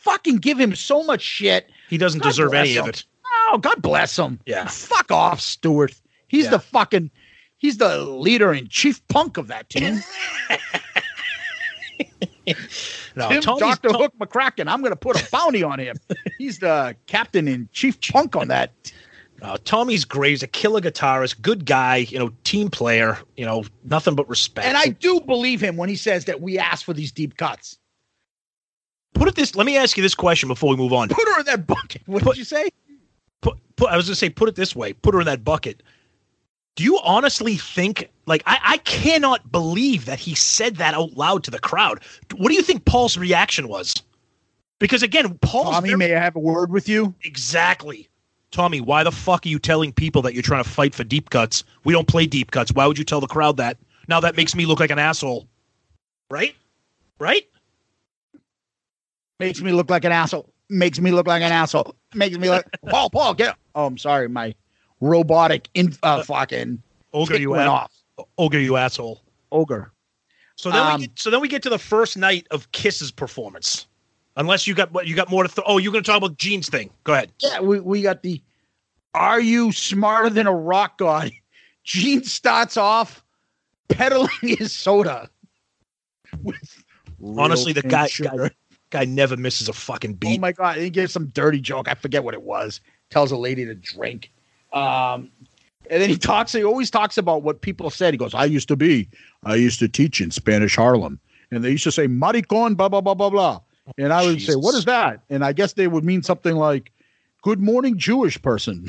fucking give him so much shit. He doesn't God deserve bless any him. of it. Oh, God bless him. Yeah. Fuck off, Stewart. He's Yeah. the fucking, he's the leader and chief punk of that team. No, Tim, Tommy's- Doctor Tom- Hook McCracken. I'm going to put a bounty on him. He's the captain and chief punk on that. Uh, Tommy's great. He's a killer guitarist, good guy, you know, team player, you know, nothing but respect. And I do believe him when he says that we asked for these deep cuts. put it this. Let me ask you this question before we move on. Put her in that bucket. What did you say? Put, put, I was going to say, put it this way. Put her in that bucket. Do you honestly think, like, I, I cannot believe that he said that out loud to the crowd. What do you think Paul's reaction was? Because, again, Paul's Tommy, very- may I have a word with you? Exactly. Tommy, why the fuck are you telling people that you're trying to fight for deep cuts? We don't play deep cuts. Why would you tell the crowd that? Now that makes me look like an asshole. Right? Right? Makes me look like an asshole. Makes me look like an asshole. Makes me like Paul. Paul, get. Oh, I'm sorry. My robotic in uh, fucking Ogre, tick you went a- off. Ogre, you asshole. Ogre. So then Um, we get, so then we get to the first night of Kiss's performance. Unless you got what you got more to th- oh, you're going to talk about Gene's thing. Go ahead. Yeah, we, we got the. Are you smarter than a rock god? Gene starts off peddling his soda. With Honestly, the real guy, sugar. guy guy never misses a fucking Oh beat. my god! He gives some dirty joke. I forget what it was. Tells a lady to drink. Um, and then he talks. He always talks about what people said. He goes, "I used to be. I used to teach in Spanish Harlem, and they used to say maricon, blah blah blah blah blah." And I would Jesus. say, "What is that?" And I guess they would mean something like, "Good morning, Jewish person."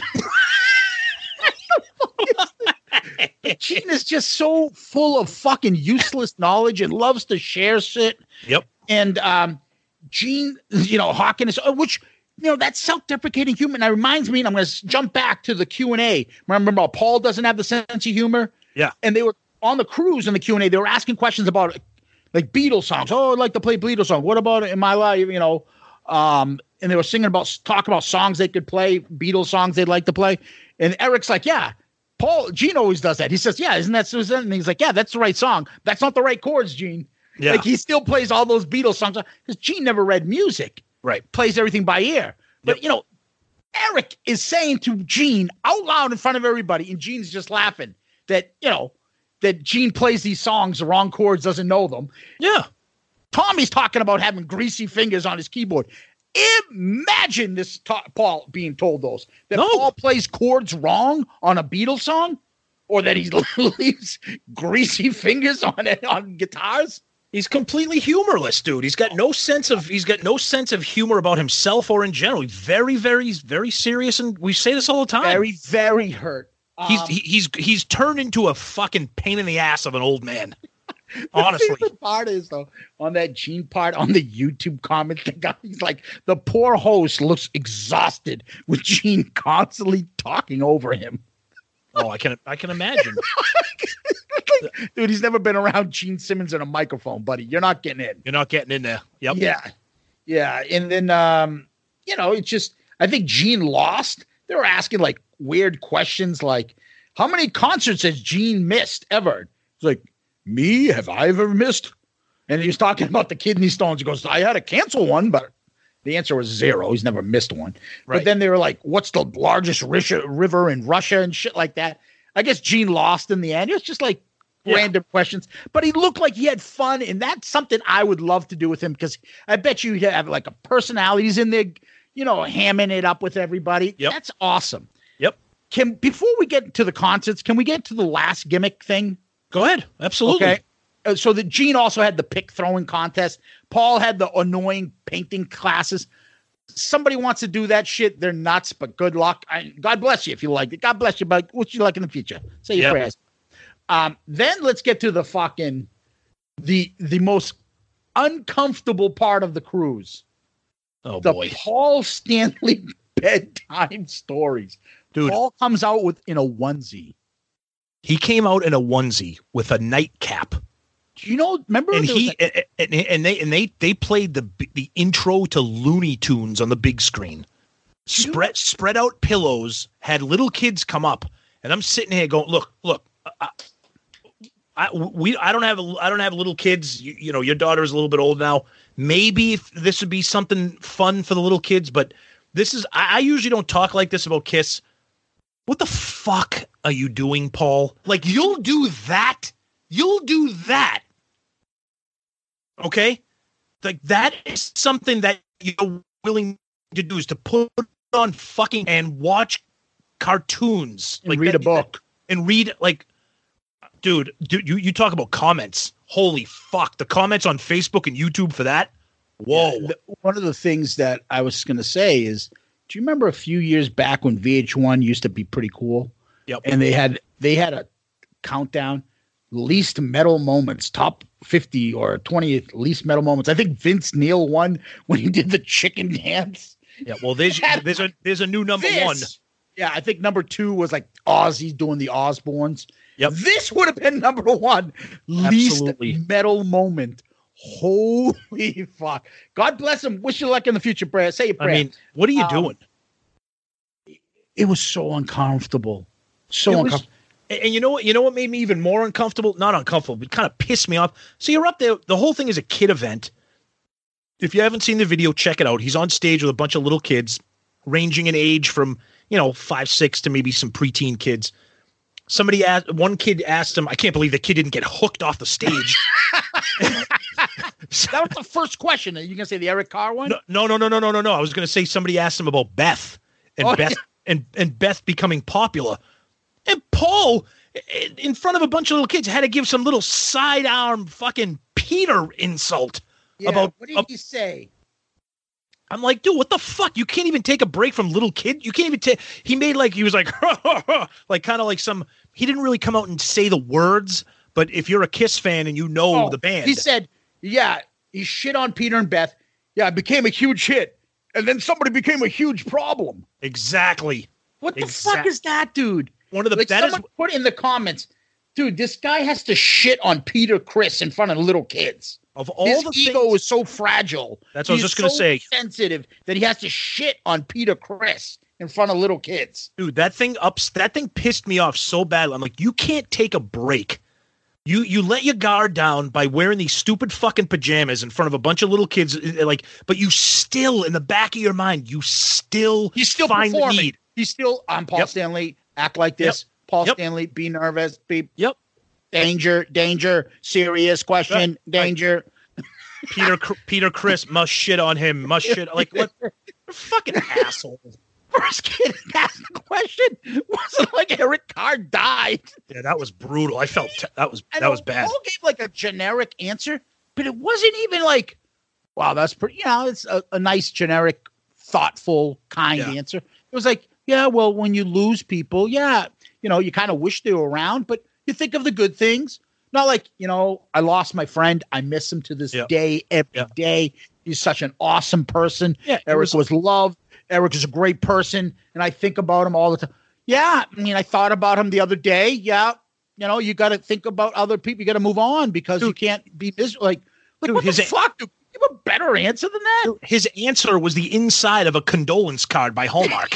Gene is just so full of fucking useless knowledge and loves to share shit. Yep. And um, Gene, you know, Hawkins, uh, which, you know, that self-deprecating humor. That reminds me, and I'm going to jump back to the Q and A. Remember, Paul doesn't have the sense of humor? Yeah. And they were on the cruise in the Q and A. They were asking questions about, like, Beatles songs. Oh, I'd like to play Beatles song. What about In My Life, you know? Um, and they were singing about, talk about songs they could play, Beatles songs they'd like to play. And Eric's like, yeah. Paul, Gene always does that. He says, yeah, isn't that Susan? And he's like, yeah, that's the right song. That's not the right chords, Gene. Yeah. Like, he still plays all those Beatles songs because Gene never read music. Right. Plays everything by ear. But, Yep. you know, Eric is saying to Gene out loud in front of everybody, and Gene's just laughing that, you know, that Gene plays these songs, the wrong chords, doesn't know them. Yeah. Tommy's talking about having greasy fingers on his keyboard. Imagine this ta- Paul being told those. That No. Paul plays chords wrong on a Beatles song, or that he leaves greasy fingers on it on guitars. He's completely humorless, dude. He's got no sense of he's got no sense of humor about himself or in general. He's very, very, very serious, and we say this all the time. Very, very hurt. he's Um, he, he's he's turned into a fucking pain in the ass of an old man. The Honestly. favorite part is though on that Gene part on the YouTube comment thing. He's like, the poor host looks exhausted with Gene constantly talking over him. Oh, I can I can imagine. Dude, he's never been around Gene Simmons and a microphone, buddy. You're not getting in. You're not getting in there. Yep. Yeah. Yeah. And then, um, you know, it's just, I think Gene lost. They were asking like weird questions like, how many concerts has Gene missed ever? It's like, me? Have I ever missed? And he was talking about the kidney stones. He goes, I had to cancel one, but the answer was zero. He's never missed one. Right. But then they were like, what's the largest Russia, river in Russia and shit like that? I guess Gene lost in the end. It was just like Yeah. random questions, but he looked like he had fun. And that's something I would love to do with him, because I bet you he'd have like a personalities in there, you know, hamming it up with everybody. Yep. That's awesome. Yep. Can, before we get to the concerts, can we get to the last gimmick thing? Go ahead. Absolutely. Okay. Uh, so that Gene also had the pick throwing contest. Paul had the annoying painting classes. Somebody wants to do that shit. They're nuts, but good luck. I, God bless you if you like it. God bless you, but what you like in the future? Say your Yep. prayers. Um, then let's get to the fucking the the most uncomfortable part of the cruise. Oh The boy. Paul Stanley bedtime stories. Dude. Paul comes out with in a onesie. He came out in a onesie with a nightcap. Do you know? Remember? And there was he a- and, and they and they they played the the intro to Looney Tunes on the big screen. Spread spread out pillows, had little kids come up, and I'm sitting here going, look, look, uh, I we I don't have a, I don't have little kids. You, you know, your daughter is a little bit old now. Maybe if this would be something fun for the little kids, but this is I, I usually don't talk like this about Kiss. What the fuck are you doing, Paul? Like, you'll do that? You'll do that. Okay? Like, that is something that you're willing to do, is to put on fucking and watch cartoons. And like read that, a book. And read, like, dude, dude, you, you talk about comments. Holy fuck. The comments on Facebook and YouTube for that? Whoa. Yeah, the, one of the things that I was going to say is, do you remember a few years back when V H one used to be pretty cool? Yep. And they had they had a countdown, least metal moments, top fifty or twenty least metal moments. I think Vince Neil won when he did the chicken dance. Yeah, well, there's there's a there's a new number this, one. Yeah, I think number two was like Ozzy doing the Osbournes. Yep. This would have been number one. Absolutely. Least metal moment. Holy fuck. God bless him. Wish you luck in the future, Brad. Say your prayer. I mean, what are you Um, doing? It was so uncomfortable. So It was- uncomfortable. And, and you know what? You know what made me even more uncomfortable? Not uncomfortable, but kind of pissed me off. So you're up there. The whole thing is a kid event. If you haven't seen the video, check it out. He's on stage with a bunch of little kids, ranging in age from, you know, five, six to maybe some preteen kids. Somebody asked, one kid asked him, I can't believe the kid didn't get hooked off the stage. That was the first question. Are you gonna say the Eric Carr one? No, no, no, no, no, no, no. I was going to say somebody asked him about Beth and Oh, Beth yeah. and, and Beth becoming popular. And Paul, i- in front of a bunch of little kids, had to give some little sidearm fucking Peter insult Yeah, about. what did uh, he say? I'm like, dude, what the fuck? You can't even take a break from little kid. You can't even take. He made like he was like, like kind of like some. He didn't really come out and say the words, but if you're a Kiss fan and you know Oh, the band, He said, yeah, he shit on Peter and Beth. Yeah, it became a huge hit. And then somebody became a huge problem. exactly. What the Exact- fuck is that, dude? One of the Like that is someone put in the comments, dude, this guy has to shit on Peter Chris in front of little kids. of all His the ego things, is so fragile. That's what I was He's just gonna so say. sensitive that he has to shit on Peter Chris in front of little kids. dude, that thing ups that thing pissed me off so bad. I'm like, you can't take a break. You you let your guard down by wearing these stupid fucking pajamas in front of a bunch of little kids, uh, like, but you still, in the back of your mind, you still He's still find performing. the need. He's still, I'm Paul Yep. Stanley, act like this. Paul Yep. Stanley, be nervous, be Yep. danger, danger, serious question, Right. danger. Peter Cr- Peter Chris must shit on him. Must shit like what? Fucking asshole. First kid asked the question. Wasn't like Eric Carr died. Yeah, that was brutal. I felt t- that was I that know was bad. Paul gave like a generic answer, but it wasn't even like, wow, that's pretty, you know, it's a, a nice, generic, thoughtful, kind Yeah. answer. It was like, yeah, well, when you lose people, yeah, you know, you kind of wish they were around, but you think of the good things. Not like, you know, I lost my friend. I miss him to this Yeah. day, every day. Yeah. He's such an awesome person. Yeah, it Eric was, was- loved. Eric is a great person, and I think about him all the time. Yeah, I mean, I thought about him the other day. Yeah, you know, you got to think about other people. You got to move on because you Dude. can't be miserable. Like, like Dude, what his the a- fuck? Dude, you have a better answer than that? His answer was the inside of a condolence card by Hallmark.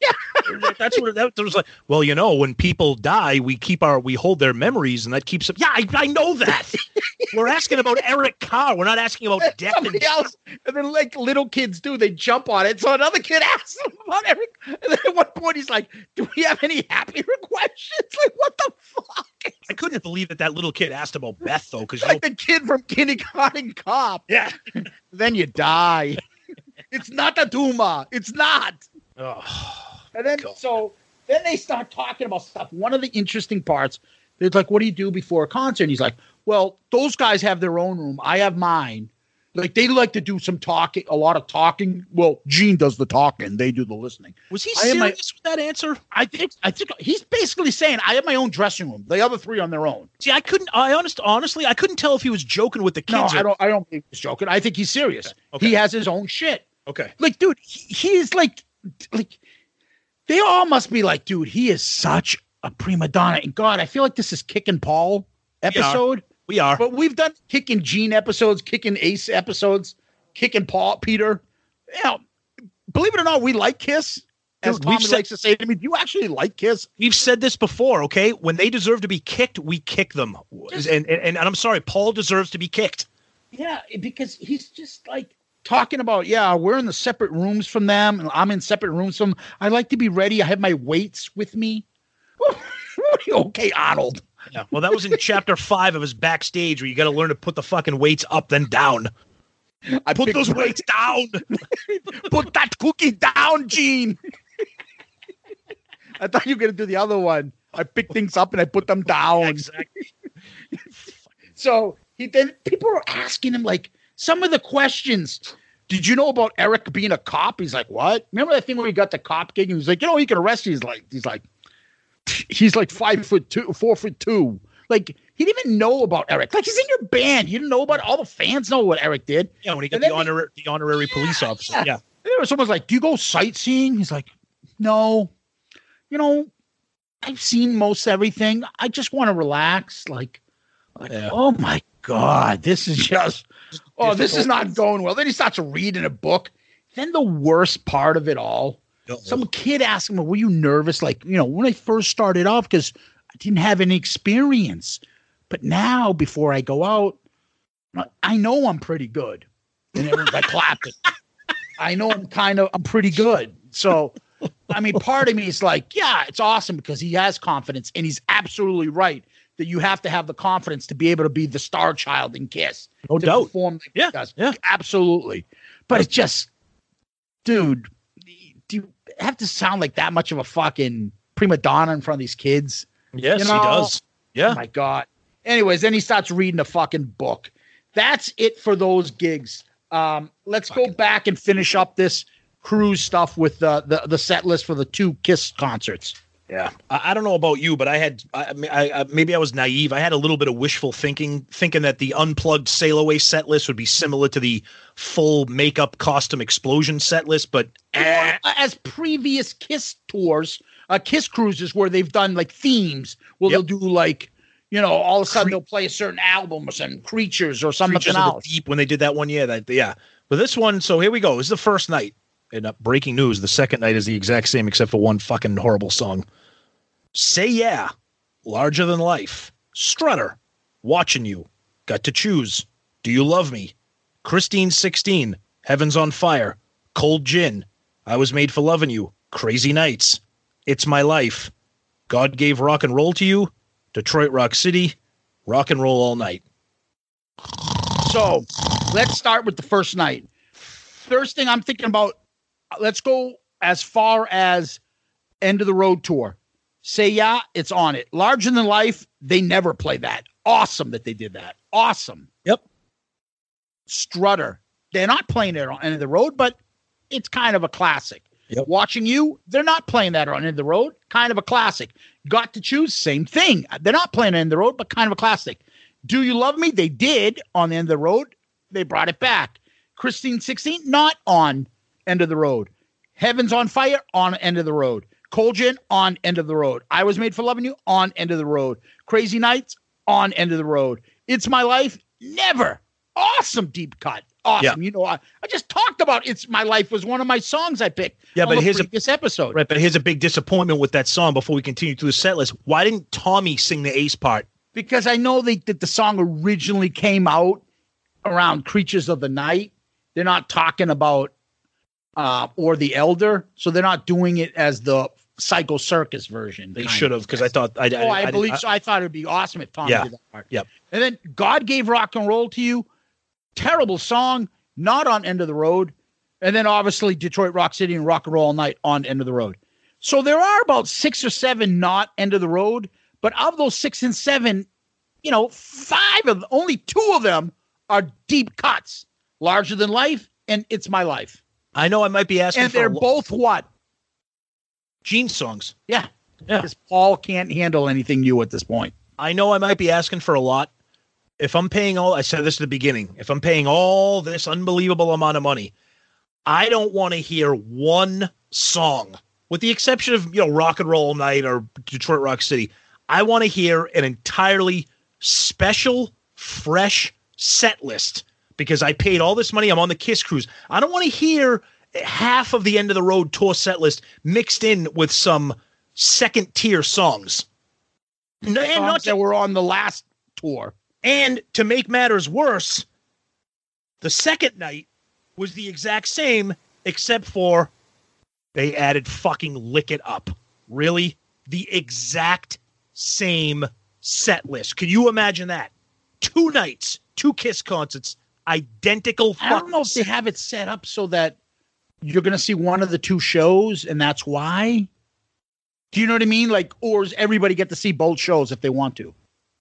That's what that was like. Well, you know, when people die, we keep our we hold their memories, and that keeps them. Yeah, I, I know that. We're asking about Eric Carr. We're not asking about death. And, Somebody else, and then like little kids do, they jump on it. So another kid asks him about Eric, and then at one point he's like, "Do we have any happier questions?" Like, what the fuck? I couldn't believe that that little kid asked about Beth though, because Like the kid from Kindergarten Cop. yeah. Then you die. It's not a tumor. It's not. Oh, And then God. so then they start talking about stuff. One of the interesting parts, it's like, what do you do before a concert? And he's like, well, those guys have their own room. I have mine. Like they like to do some talking, a lot of talking. Well, Gene does the talking. They do the listening. was he I am serious my- with that answer? I think I think he's basically saying I have my own dressing room. The other three on their own. See, I couldn't. I honest, honestly, I couldn't tell if he was joking with the No, kids. or- I don't. I don't think he's joking. I think he's serious. Okay. He has his own shit. Okay. Like, dude, he, he's like, like, they all must be like, dude, he is such a prima donna. And God, I feel like this is Kickin' Paul episode. We are. But we've done Kickin' Gene episodes, Kickin' Ace episodes, Kickin' Paul, Peter. You know, believe it or not, we like Kiss. as Dude, Tommy we've said- likes to say to me, do you actually like Kiss? We've said this before, okay? When they deserve to be kicked, we kick them. And, and, and I'm sorry, Paul deserves to be kicked. Yeah, because he's just like talking about, yeah, we're in the separate rooms from them, and I'm in separate rooms from them. I like to be ready. I have my weights with me. Okay, Arnold. Yeah. Well, that was in chapter five of his backstage where you got to learn to put the fucking weights up, then down. I Put those weights down. Put that cookie down, Gene. I thought you were going to do the other one. I pick things up and I put them down. Exactly. So he then people are asking him like some of the questions. Did you know about Eric being a cop? He's like, what? Remember that thing where he got the cop gig? And he was like, you know, he can arrest you. He's like, he's like, he's like five foot two, four foot two. Like he didn't even know about Eric. Like he's in your band. You didn't know about it. All the fans know what Eric did. Yeah, when he got And the then honor, the honorary Yeah, police officer. yeah. Yeah. And there was someone's like, do you go sightseeing? He's like, no. You know, I've seen most everything. I just want to relax. Like, like Yeah. oh my God, this is just, oh, this is difficult. not going well. Then he starts reading a book. Then the worst part of it all, Uh-oh. some kid asked him, were you nervous? Like, you know, when I first started off, because I didn't have any experience. But now, before I go out, I know I'm pretty good. And everyone's like clapping. I know I'm kind of, I'm pretty good. So, I mean, part of me is like, yeah, it's awesome because he has confidence, and he's absolutely right that you have to have the confidence to be able to be the star child in Kiss. No to doubt. Perform like Yeah, he does. yeah. Absolutely. But it's just, dude, do you have to sound like that much of a fucking prima donna in front of these kids? Yes, You know? he does. Yeah. Oh my God. Anyways, then he starts reading a fucking book. That's it for those gigs. Um, let's go back and finish up this cruise stuff with uh, the the set list for the two Kiss concerts. Yeah, I, I don't know about you, but I had, I, I, I maybe I was naive. I had a little bit of wishful thinking, thinking that the unplugged Sail Away set list would be similar to the full makeup costume explosion set list. But eh, As previous Kiss tours, uh, Kiss cruises where they've done like themes, where Yep. they'll do like, you know, all of a sudden Cre- they'll play a certain album or some Creatures or something Creatures of else. the Deep when they did that one, yeah, that yeah. But this one, so here we go. This is the first night. And uh, breaking news: the second night is the exact same, except for one fucking horrible song. Say Yeah, Larger Than Life, Strutter, Watching You, Got to Choose, Do You Love Me, Christine sixteen, Heaven's on Fire, Cold Gin, I Was Made for Loving You, Crazy Nights, It's My Life, God Gave Rock and Roll to You, Detroit Rock City, Rock and Roll All Night. So let's start with the first night. First thing I'm thinking about, let's go as far as End of the Road tour. Say Yeah, it's on it. Larger Than Life, they never play that. Awesome that they did that. Awesome. Yep. Strutter, they're not playing it on End of the Road, but it's kind of a classic. Yep. Watching You, they're not playing that on End of the Road, kind of a classic. Got to Choose, same thing. They're not playing End of the Road, but kind of a classic. Do You Love Me? They did on the End of the Road. They brought it back. Christine sixteen, not on End of the Road. Heaven's on Fire, on End of the Road. Cold Gin, on End of the Road. I Was Made for Loving You, on End of the Road. Crazy Nights, on End of the Road. It's My Life, never. Awesome deep cut. Awesome. Yeah. You know, I, I just talked about It's My Life was one of my songs I picked. Yeah, on but the here's a- previous episode. Right, but here's a big disappointment with that song before we continue through the set list. Why didn't Tommy sing the Ace part? Because I know they, that the song originally came out around Creatures of the Night. They're not talking about uh, Or the Elder, so they're not doing it as the Psycho Circus version. They kind should of. have, because I thought I, Oh, I, I, I believe I, so. I thought it'd be awesome if Tommy Yeah. did that part. Yep. And then God Gave Rock and Roll to You. Terrible song, not on End of the Road. And then obviously Detroit Rock City and Rock and Roll All Night on End of the Road. So there are about six or seven not End of the Road, but of those six and seven, you know, five of only two of them are deep cuts. Larger Than Life and It's My Life. I know I might be asking And for they're a lo- both what? Gene songs. Yeah. Yeah. Because Paul can't handle anything new at this point. I know I might be asking for a lot. If I'm paying all, I said this at the beginning, if I'm paying all this unbelievable amount of money, I don't want to hear one song, with the exception of, you know, Rock and Roll All Night or Detroit Rock City. I want to hear an entirely special, fresh set list because I paid all this money. I'm on the Kiss cruise. I don't want to hear half of the end of the road tour set list mixed in with some second tier songs. No, and not that were on the last tour. And to make matters worse, the second night was the exact same, except for they added fucking Lick It Up. Really? The exact same set list. Can you imagine that? Two nights, two Kiss concerts, identical. I don't know if they have it set up so that you're going to see one of the two shows, and that's why. Do you know what I mean? Like, or does everybody get to see both shows if they want to?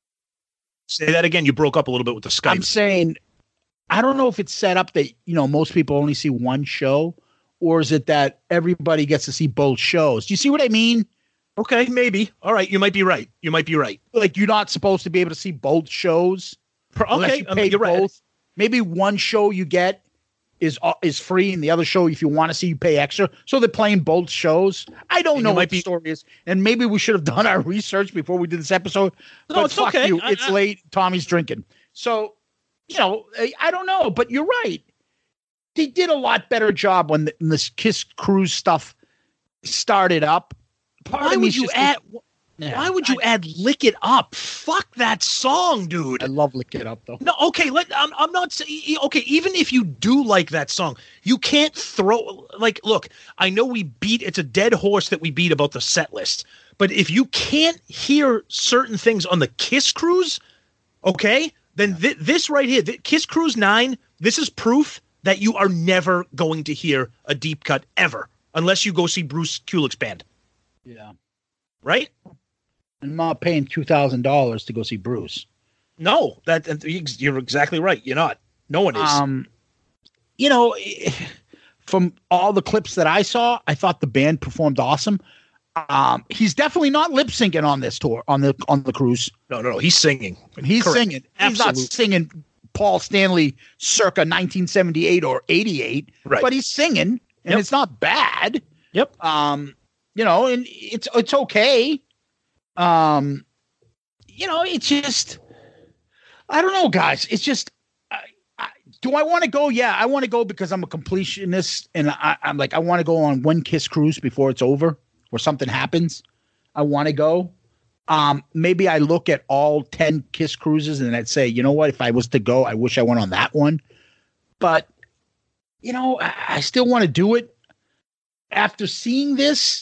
Say that again. You broke up a little bit with the Skype. I'm saying, I don't know if it's set up that, you know, most people only see one show, or is it that everybody gets to see both shows? Do you see what I mean? Okay, maybe. All right, you might be right. You might be right. Like, you're not supposed to be able to see both shows. Okay, you I mean, you're both. right. Maybe one show you get is uh, is free, and the other show, if you want to see, you pay extra. So they're playing both shows. I don't And know you what might the be- story is, and maybe we should have done our research before we did this episode. No, but it's fuck okay. you. I- It's I- late. Tommy's drinking. So, you know, I, I don't know, but you're right. They did a lot better job when, the, when this Kiss Cruise stuff started up. Part Why of me would is you just- add? Yeah, why would you I, add "Lick It Up"? Fuck that song, dude. I love Lick It Up though. No, okay. Let I'm I'm not saying okay. Even if you do like that song, you can't throw like. Look, I know we beat. It's a dead horse that we beat about the set list. But if you can't hear certain things on the Kiss Cruise, okay, then th- this right here, the Kiss Cruise nine. This is proof that you are never going to hear a deep cut ever, unless you go see Bruce Kulick's band. Yeah. Right? I'm not paying two thousand dollars to go see Bruce. No, that you're exactly right. You're not. No one is. Um, you know, from all the clips that I saw, I thought the band performed awesome. Um, he's definitely not lip syncing on this tour on the on the cruise. no, no, no. He's singing. He's Correct. singing. He's not Absolutely. singing Paul Stanley circa nineteen seventy-eight or eighty-eight, Right. but he's singing, and Yep. it's not bad. Yep. Um, you know, and it's it's okay. Um, you know, it's just I don't know, guys. It's just I, I, do I want to go? Yeah, I want to go because I'm a completionist, and I, I'm like I want to go on one Kiss cruise before it's over or something happens. I want to go. Um, maybe I look at all ten Kiss cruises and I'd say, you know what? If I was to go, I wish I went on that one. But you know, I, I still want to do it. After seeing this,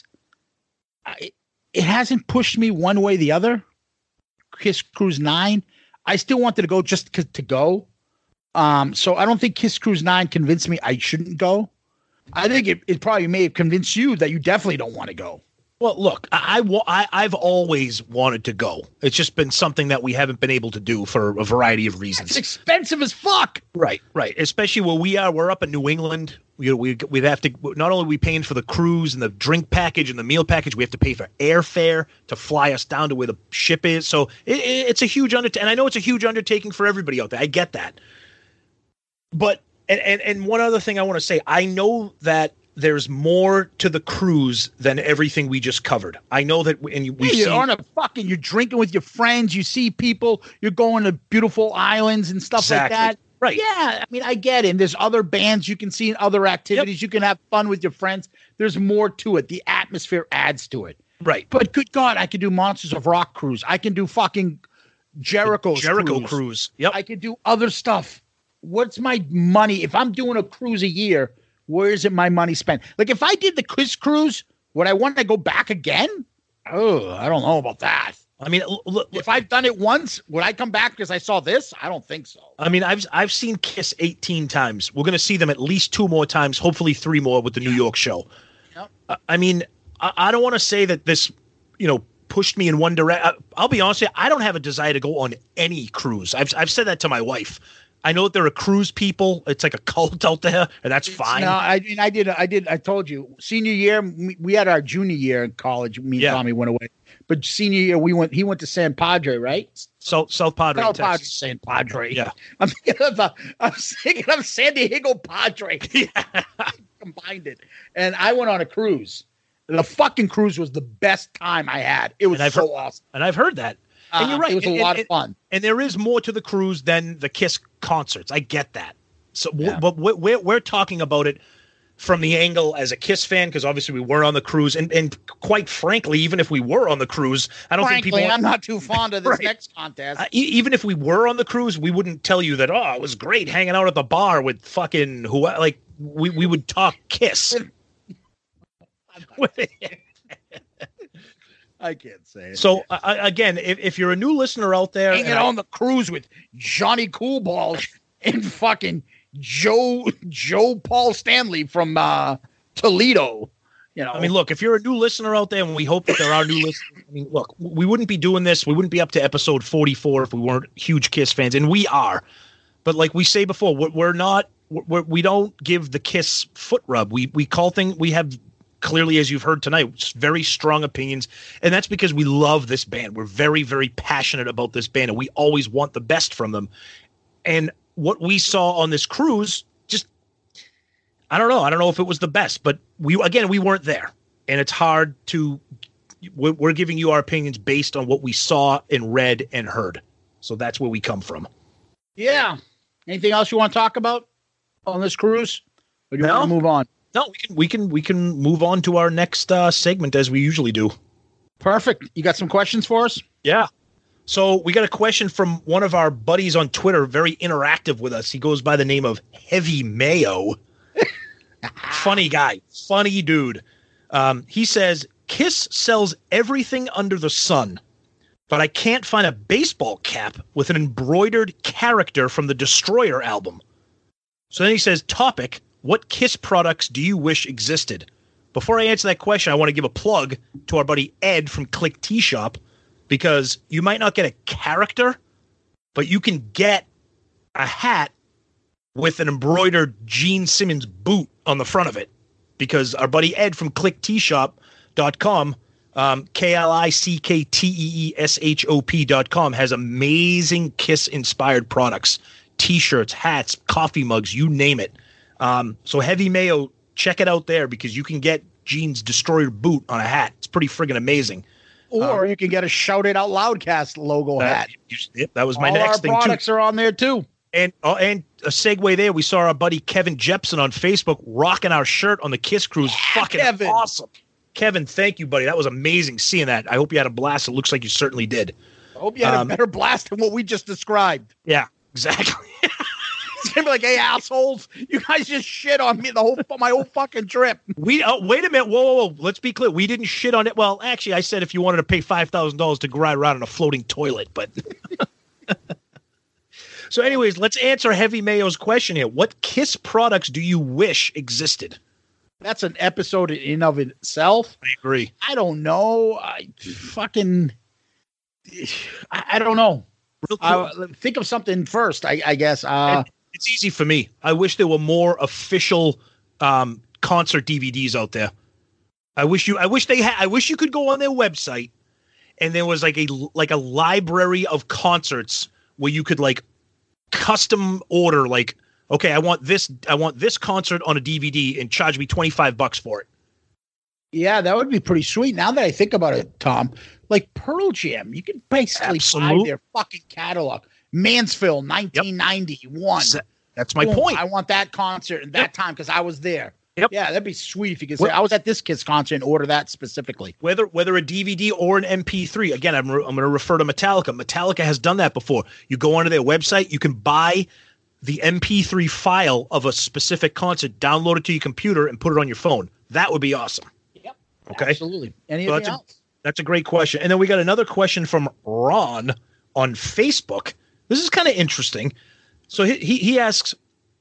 I, it hasn't pushed me one way or the other. Kiss Cruise nine. I still wanted to go just to, to go. Um, so I don't think Kiss Cruise nine convinced me I shouldn't go. I think it, it probably may have convinced you that you definitely don't want to go. Well, look, I, I, wa- I, I've always wanted to go. It's just been something that we haven't been able to do for a variety of reasons. It's expensive as fuck. Right, right. Especially where we are. We're up in New England. We, we, we'd have to, not only are we paying for the cruise and the drink package and the meal package, we have to pay for airfare to fly us down to where the ship is. So it, it, it's a huge undertaking. And I know it's a huge undertaking for everybody out there. I get that. But, and, and, and one other thing I want to say, I know that there's more to the cruise than everything we just covered. I know that, and we Yeah, see, you're on a fucking, you're drinking with your friends, you see people, you're going to beautiful islands and stuff Exactly. like that. Right. Yeah, I mean, I get it. And there's other bands you can see in other activities. You can have fun with your friends. There's more to it. The atmosphere adds to it. right. But good God, I could do Monsters of Rock cruise. I can do fucking Jericho's Jericho cruise. cruise. Yep. I could do other stuff. What's my money? If I'm doing a cruise a year, where is it my money spent? Like if I did the Kiss cruise, would I want to go back again? Oh, I don't know about that. I mean, l- look, If I've done it once, would I come back because I saw this? I don't think so. I mean, I've I've seen Kiss eighteen times. We're going to see them at least two more times, hopefully three more with the New York show. Yep. I, I mean, I, I don't want to say that this, you know, pushed me in one direction. I'll be honest with you, I don't have a desire to go on any cruise. I've I've said that to my wife. I know that there are cruise people. It's like a cult out there, and that's fine. No, I mean, I did. I did. I told you, senior year, we we had our junior year in college. Me and Yeah. Tommy went away, but senior year we went. He went to San Padre, right? South South Padre, South Padre, Texas. San Padre. Yeah. I'm thinking of the, I'm thinking of San Diego Padre. Yeah. Combined it, and I went on a cruise. The fucking cruise was the best time I had. It was And I've so heard- awesome. And I've heard that. And you're Um, right. It was a And- lot and- of fun. And there is more to the cruise than the Kiss concerts. I get that. So, w Yeah. but we're, we're we're talking about it from the angle as a Kiss fan, because obviously we were on the cruise, and and quite frankly, even if we were on the cruise, I don't Frankly, think people. I'm not too fond of this Right. next contest. Uh, e- even if we were on the cruise, we wouldn't tell you that. Oh, it was great hanging out at the bar with fucking who. Like we we would talk Kiss. I can't say it. So uh, again, if, if you're a new listener out there, Hanging and I- on the cruise with Johnny Coolballs and fucking Joe Joe Paul Stanley from uh, Toledo. You know, I mean, look, if you're a new listener out there, and we hope that there are new listeners, I mean, look, we wouldn't be doing this. We wouldn't be up to episode forty-four if we weren't huge Kiss fans, and we are. But like we say before, we're, we're not. We're, we don't give the Kiss foot rub. We we call things. We have clearly, as you've heard tonight, very strong opinions, and that's because we love this band. We're very, very passionate about this band, and we always want the best from them. And what we saw on this cruise, just I don't know. I don't know if it was the best, but we again we weren't there, and it's hard to. We're, we're giving you our opinions based on what we saw and read and heard. So that's where we come from. yeah. Anything else you want to talk about on this cruise? Or do you No. want to move on? No, we can we can we can move on to our next uh, segment as we usually do. Perfect. You got some questions for us? Yeah. So we got a question from one of our buddies on Twitter, very interactive with us. He goes by the name of Heavy Mayo. Funny guy, funny dude. Um, he says, Kiss sells everything under the sun, but I can't find a baseball cap with an embroidered character from the Destroyer album. So then he says, topic, what Kiss products do you wish existed? Before I answer that question, I want to give a plug to our buddy Ed from Click Tea Shop, because you might not get a character, but you can get a hat with an embroidered Gene Simmons boot on the front of it, because our buddy Ed from click tea shop dot com, um, K L I C K T E E S H O P dot com, has amazing Kiss-inspired products, T-shirts, hats, coffee mugs, you name it. Um, so Heavy Mayo, check it out there, because you can get Gene's Destroyer boot on a hat. It's pretty friggin' amazing. Or you can get a Shout It Out Loudcast logo hat. That, yep, that was my All next our thing too. products are on there too. And uh, and a segue there, we saw our buddy Kevin Jepson on Facebook rocking our shirt on the Kiss Cruise. Yeah, Fucking Kevin. awesome. Kevin, thank you, buddy. That was amazing seeing that. I hope you had a blast. It looks like you certainly did. I hope you had Um, a better blast than what we just described. Yeah, exactly. It's gonna be like, hey, assholes, you guys just shit on me the whole my whole fucking trip. We oh, wait a minute. Whoa, whoa, whoa. Let's be clear. We didn't shit on it. Well, actually, I said if you wanted to pay five thousand dollars to ride around in a floating toilet, but. So anyways, let's answer Heavy Mayo's question here. What Kiss products do you wish existed? That's an episode in of itself. I agree. I don't know. I fucking I, I don't know. Real I, quick. think of something first, I, I guess. Uh, And it's easy for me. I wish there were more official um, concert D V Ds out there. I wish you. I wish they had. I wish you could go on their website and there was like a like a library of concerts where you could like custom order. Like, okay, I want this. I want this concert on a D V D and charge me twenty-five bucks for it. yeah, that would be pretty sweet. Now that I think about it, Tom, like Pearl Jam, you can basically Absolute- buy their fucking catalog. Mansfield, nineteen ninety-one. That's my Boom, point. I want that concert at that Yep. time because I was there. Yep. Yeah, that'd be sweet if you could say, Well- I was at this Kiss concert and order that specifically. Whether whether a D V D or an M P three, again, I'm, re- I'm going to refer to Metallica. Metallica has done that before. You go onto their website, you can buy the M P three file of a specific concert, download it to your computer, and put it on your phone. That would be awesome. Yep. Okay. Absolutely. Anything So that's a- else? That's a great question. And then we got another question from Ron on Facebook. This is kind of interesting. So he, he he asks,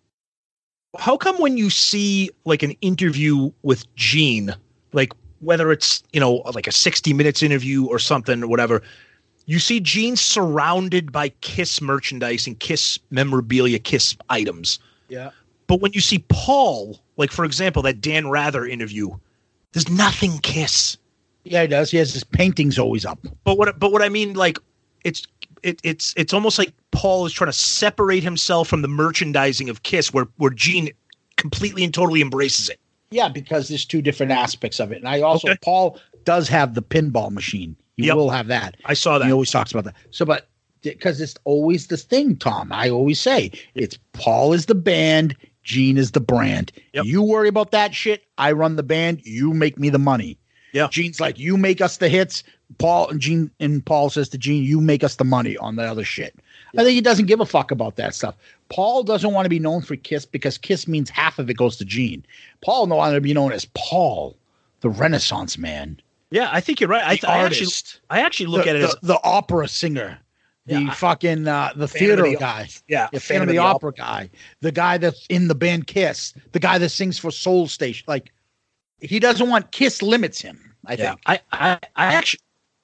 how come when you see like an interview with Gene, like whether it's, you know, like a sixty minutes interview or something or whatever, you see Gene surrounded by Kiss merchandise and Kiss memorabilia, Kiss items. Yeah. But when you see Paul, like for example, that Dan Rather interview, there's nothing Kiss. Yeah, he does. He has his paintings always up. But what but what I mean, like it's it, it's it's almost like Paul is trying to separate himself from the merchandising of Kiss, where where Gene completely and totally embraces it. Yeah, because there's two different aspects of it. And I also, Okay. Paul does have the pinball machine. He Yep. will have that. I saw that. He always talks about that. So, but because it's always this thing, Tom, I always say it's Paul is the band, Gene is the brand. Yep. You worry about that shit. I run the band. You make me the money. Yeah. Gene's like, you make us the hits. Paul and Gene and Paul says to Gene, you make us the money on the other shit. Yeah. I think he doesn't give a fuck about that stuff. Paul doesn't want to be known for Kiss because Kiss means half of it goes to Gene. Paul don't want to be known as Paul, the Renaissance man. Yeah, I think you're right. I, The I actually, artist. I actually look the, at it the, as the opera singer, the Yeah, I- fucking uh, the Fan theater of the- guy, yeah, the fan fan of of the the opera guy, the guy that's in the band Kiss, the guy that sings for Soul Station. Like he doesn't want Kiss limits him. I yeah. think. I, I, I actually,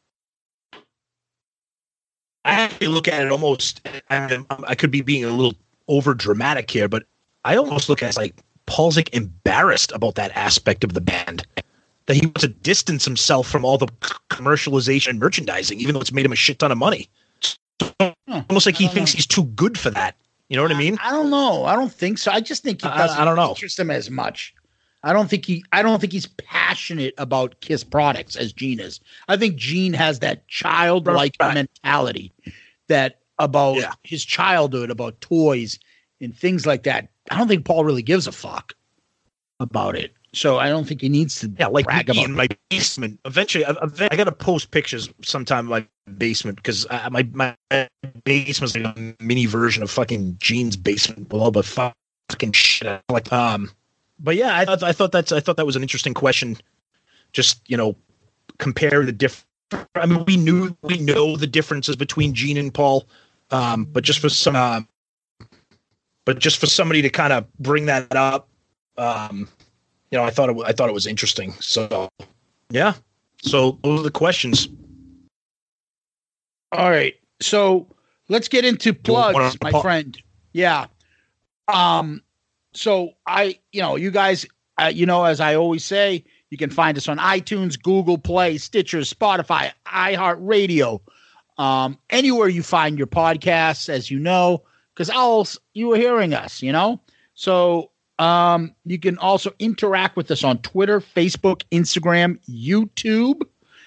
I actually look at it almost. I, I could be being a little over dramatic here, but I almost look at it as like Paul's like embarrassed about that aspect of the band. That he wants to distance himself from all the c- commercialization and merchandising, even though it's made him a shit ton of money. Almost like he thinks he's too good for that. You know what I mean? I don't know. I don't think so. I just think it I- doesn't I don't know. interest him as much. I don't think he. I don't think he's passionate about Kiss products as Gene is. I think Gene has that childlike Right. mentality that about Yeah. his childhood, about toys and things like that. I don't think Paul really gives a fuck about it. So I don't think he needs to Yeah, like brag me about in my basement. Eventually, I, I got to post pictures sometime in my basement because I, my my basement's like a mini version of fucking Gene's basement with all the fucking shit. Like, um, but yeah, I thought I thought that's I thought that was an interesting question. Just you know, compare the different. I mean, we knew we know the differences between Gene and Paul, um, but just for some, uh, but just for somebody to kind of bring that up, um. You know, I thought it. I thought it was interesting. So, yeah. So those are the questions. All right. So let's get into plugs, wanna- my friend. Yeah. Um, so I, you know, you guys, uh, you know, as I always say, you can find us on iTunes, Google Play, Stitcher, Spotify, iHeartRadio, um, anywhere you find your podcasts, as you know, because else you are hearing us, you know? So, um, you can also interact with us on Twitter, Facebook, Instagram, YouTube.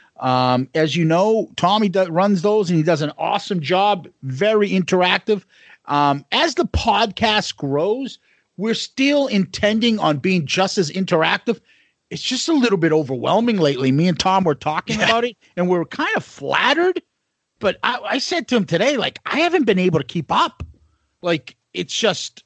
Um, as you know, Tommy do- runs those and he does an awesome job, very interactive. Um, as the podcast grows, we're still intending on being just as interactive. It's just a little bit overwhelming lately. Me and Tom were talking Yeah. about it and we're kind of flattered. But I, I said to him today, like, I haven't been able to keep up. Like, it's just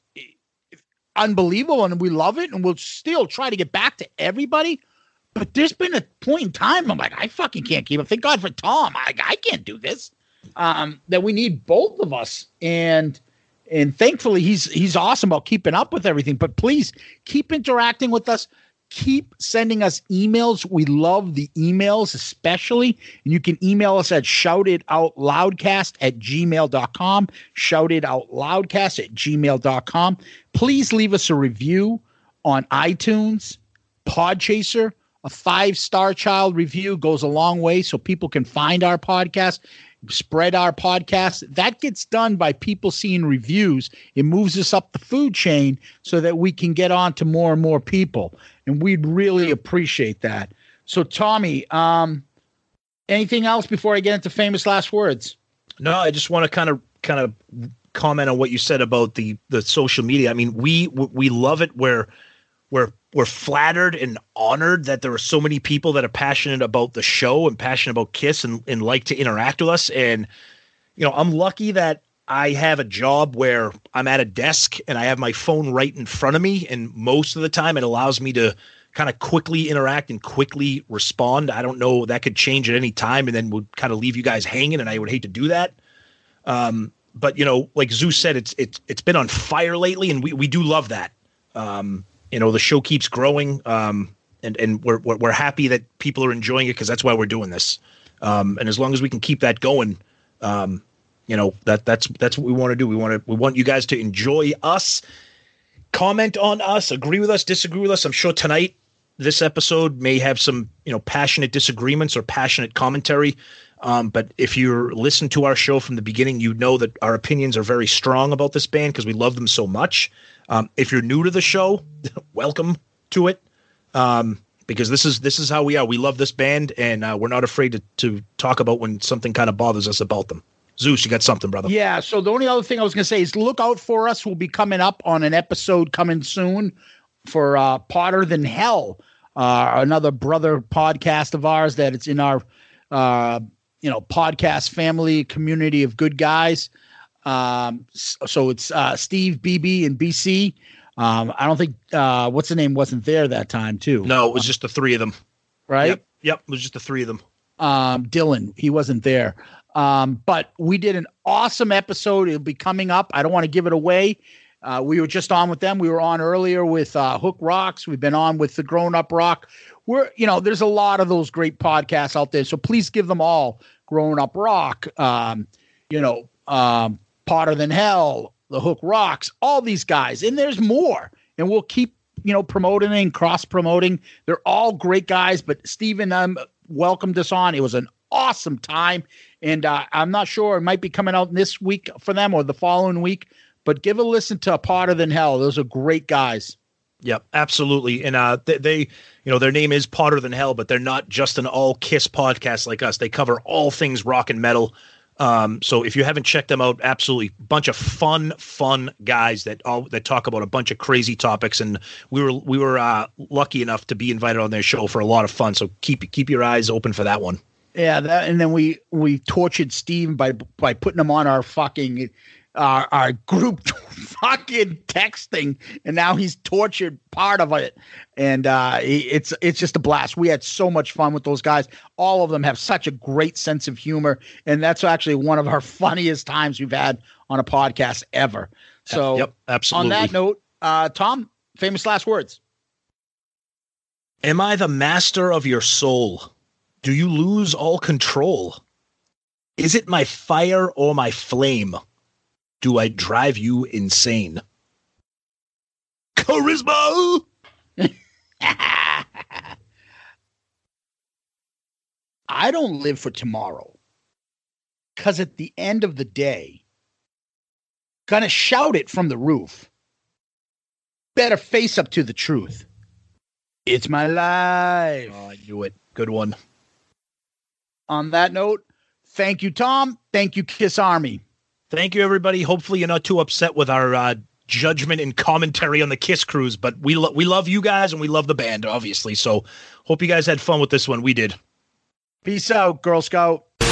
unbelievable and we love it and we'll still try to get back to everybody. But there's been a point in time I'm like, I fucking can't keep up. Thank God for Tom. I, I can't do this. Um, that we need both of us. And and thankfully he's he's awesome about keeping up with everything. But please keep interacting with us. Keep sending us emails. We love the emails, especially. And you can email us at shoutitoutloudcast at gmail dot com. Shoutitoutloudcast at gmail dot com. Please leave us a review on iTunes, Podchaser. A five-star child review goes a long way so people can find our podcast, spread our podcast. That gets done by people seeing reviews. It moves us up the food chain so that we can get on to more and more people. And we'd really appreciate that. So, Tommy, um, anything else before I get into famous last words? No, I just want to kind of kind of comment on what you said about the the social media. I mean, we we love it where we're we're flattered and honored that there are so many people that are passionate about the show and passionate about Kiss and, and like to interact with us. And, you know, I'm lucky that I have a job where I'm at a desk and I have my phone right in front of me. And most of the time it allows me to kind of quickly interact and quickly respond. I don't know, that could change at any time and then would kind of leave you guys hanging. And I would hate to do that. Um, but, you know, like Zeus said, it's, it's, it's been on fire lately and we, we do love that. Um, You know, the show keeps growing, um, and and we're, we're we're happy that people are enjoying it because that's why we're doing this. Um, and as long as we can keep that going, um, you know, that that's that's what we want to do. We want to we want you guys to enjoy us, comment on us, agree with us, disagree with us. I'm sure tonight this episode may have some you know passionate disagreements or passionate commentary. Um, but if you're listening to our show from the beginning, you know that our opinions are very strong about this band because we love them so much. Um, if you're new to the show, welcome to it. Um, because this is this is how we are. We love this band, and uh, we're not afraid to to talk about when something kind of bothers us about them. Zeus, you got something, brother? Yeah. So the only other thing I was going to say is look out for us. We'll be coming up on an episode coming soon for uh, Potter Than Hell, uh, another brother podcast of ours that it's in our, uh, you know, podcast family community of good guys. Um, so it's uh, Steve, B B, and B C. Um, I don't think uh, what's the name wasn't there that time too. No, it was just the three of them. Right? Yep. Yep. It was just the three of them. Um, Dylan, he wasn't there. Um, but we did an awesome episode. It'll be coming up. I don't want to give it away. Uh, we were just on with them. We were on earlier with uh, Hook Rocks. We've been on with the Grown Up Rock. We're, you know, there's a lot of those great podcasts out there. So please give them all Grown Up Rock, um, you know, um, Potter Than Hell, the Hook Rocks, all these guys. And there's more. And we'll keep, you know, promoting and cross promoting. They're all great guys, but Steven um, welcomed us on. It was an awesome time. And uh, I'm not sure, it might be coming out this week for them or the following week, but give a listen to Potter Than Hell. Those are great guys. Yep, absolutely. And uh, they, they, you know, their name is Potter Than Hell, but they're not just an all Kiss podcast like us. They cover all things rock and metal. Um, so if you haven't checked them out, absolutely, bunch of fun, fun guys that all that talk about a bunch of crazy topics. And we were we were uh, lucky enough to be invited on their show for a lot of fun. So keep keep your eyes open for that one. Yeah, that, and then we we tortured Steve by by putting him on our fucking our our group fucking texting, and now he's tortured part of it, and uh, it's it's just a blast. We had so much fun with those guys. All of them have such a great sense of humor, and that's actually one of our funniest times we've had on a podcast ever. So, yep, absolutely. On that note, uh, Tom, famous last words. Am I the master of your soul? Do you lose all control? Is it my fire or my flame? Do I drive you insane? Charisma! I don't live for tomorrow. Because at the end of the day, gonna shout it from the roof. Better face up to the truth. It's my life. Oh, I knew it. Good one. On that note, thank you, Tom. Thank you, Kiss Army. Thank you, everybody. Hopefully you're not too upset with our uh, judgment and commentary on the Kiss Cruise, but we, lo- we love you guys and we love the band, obviously. So hope you guys had fun with this one. We did. Peace out, Girl Scout.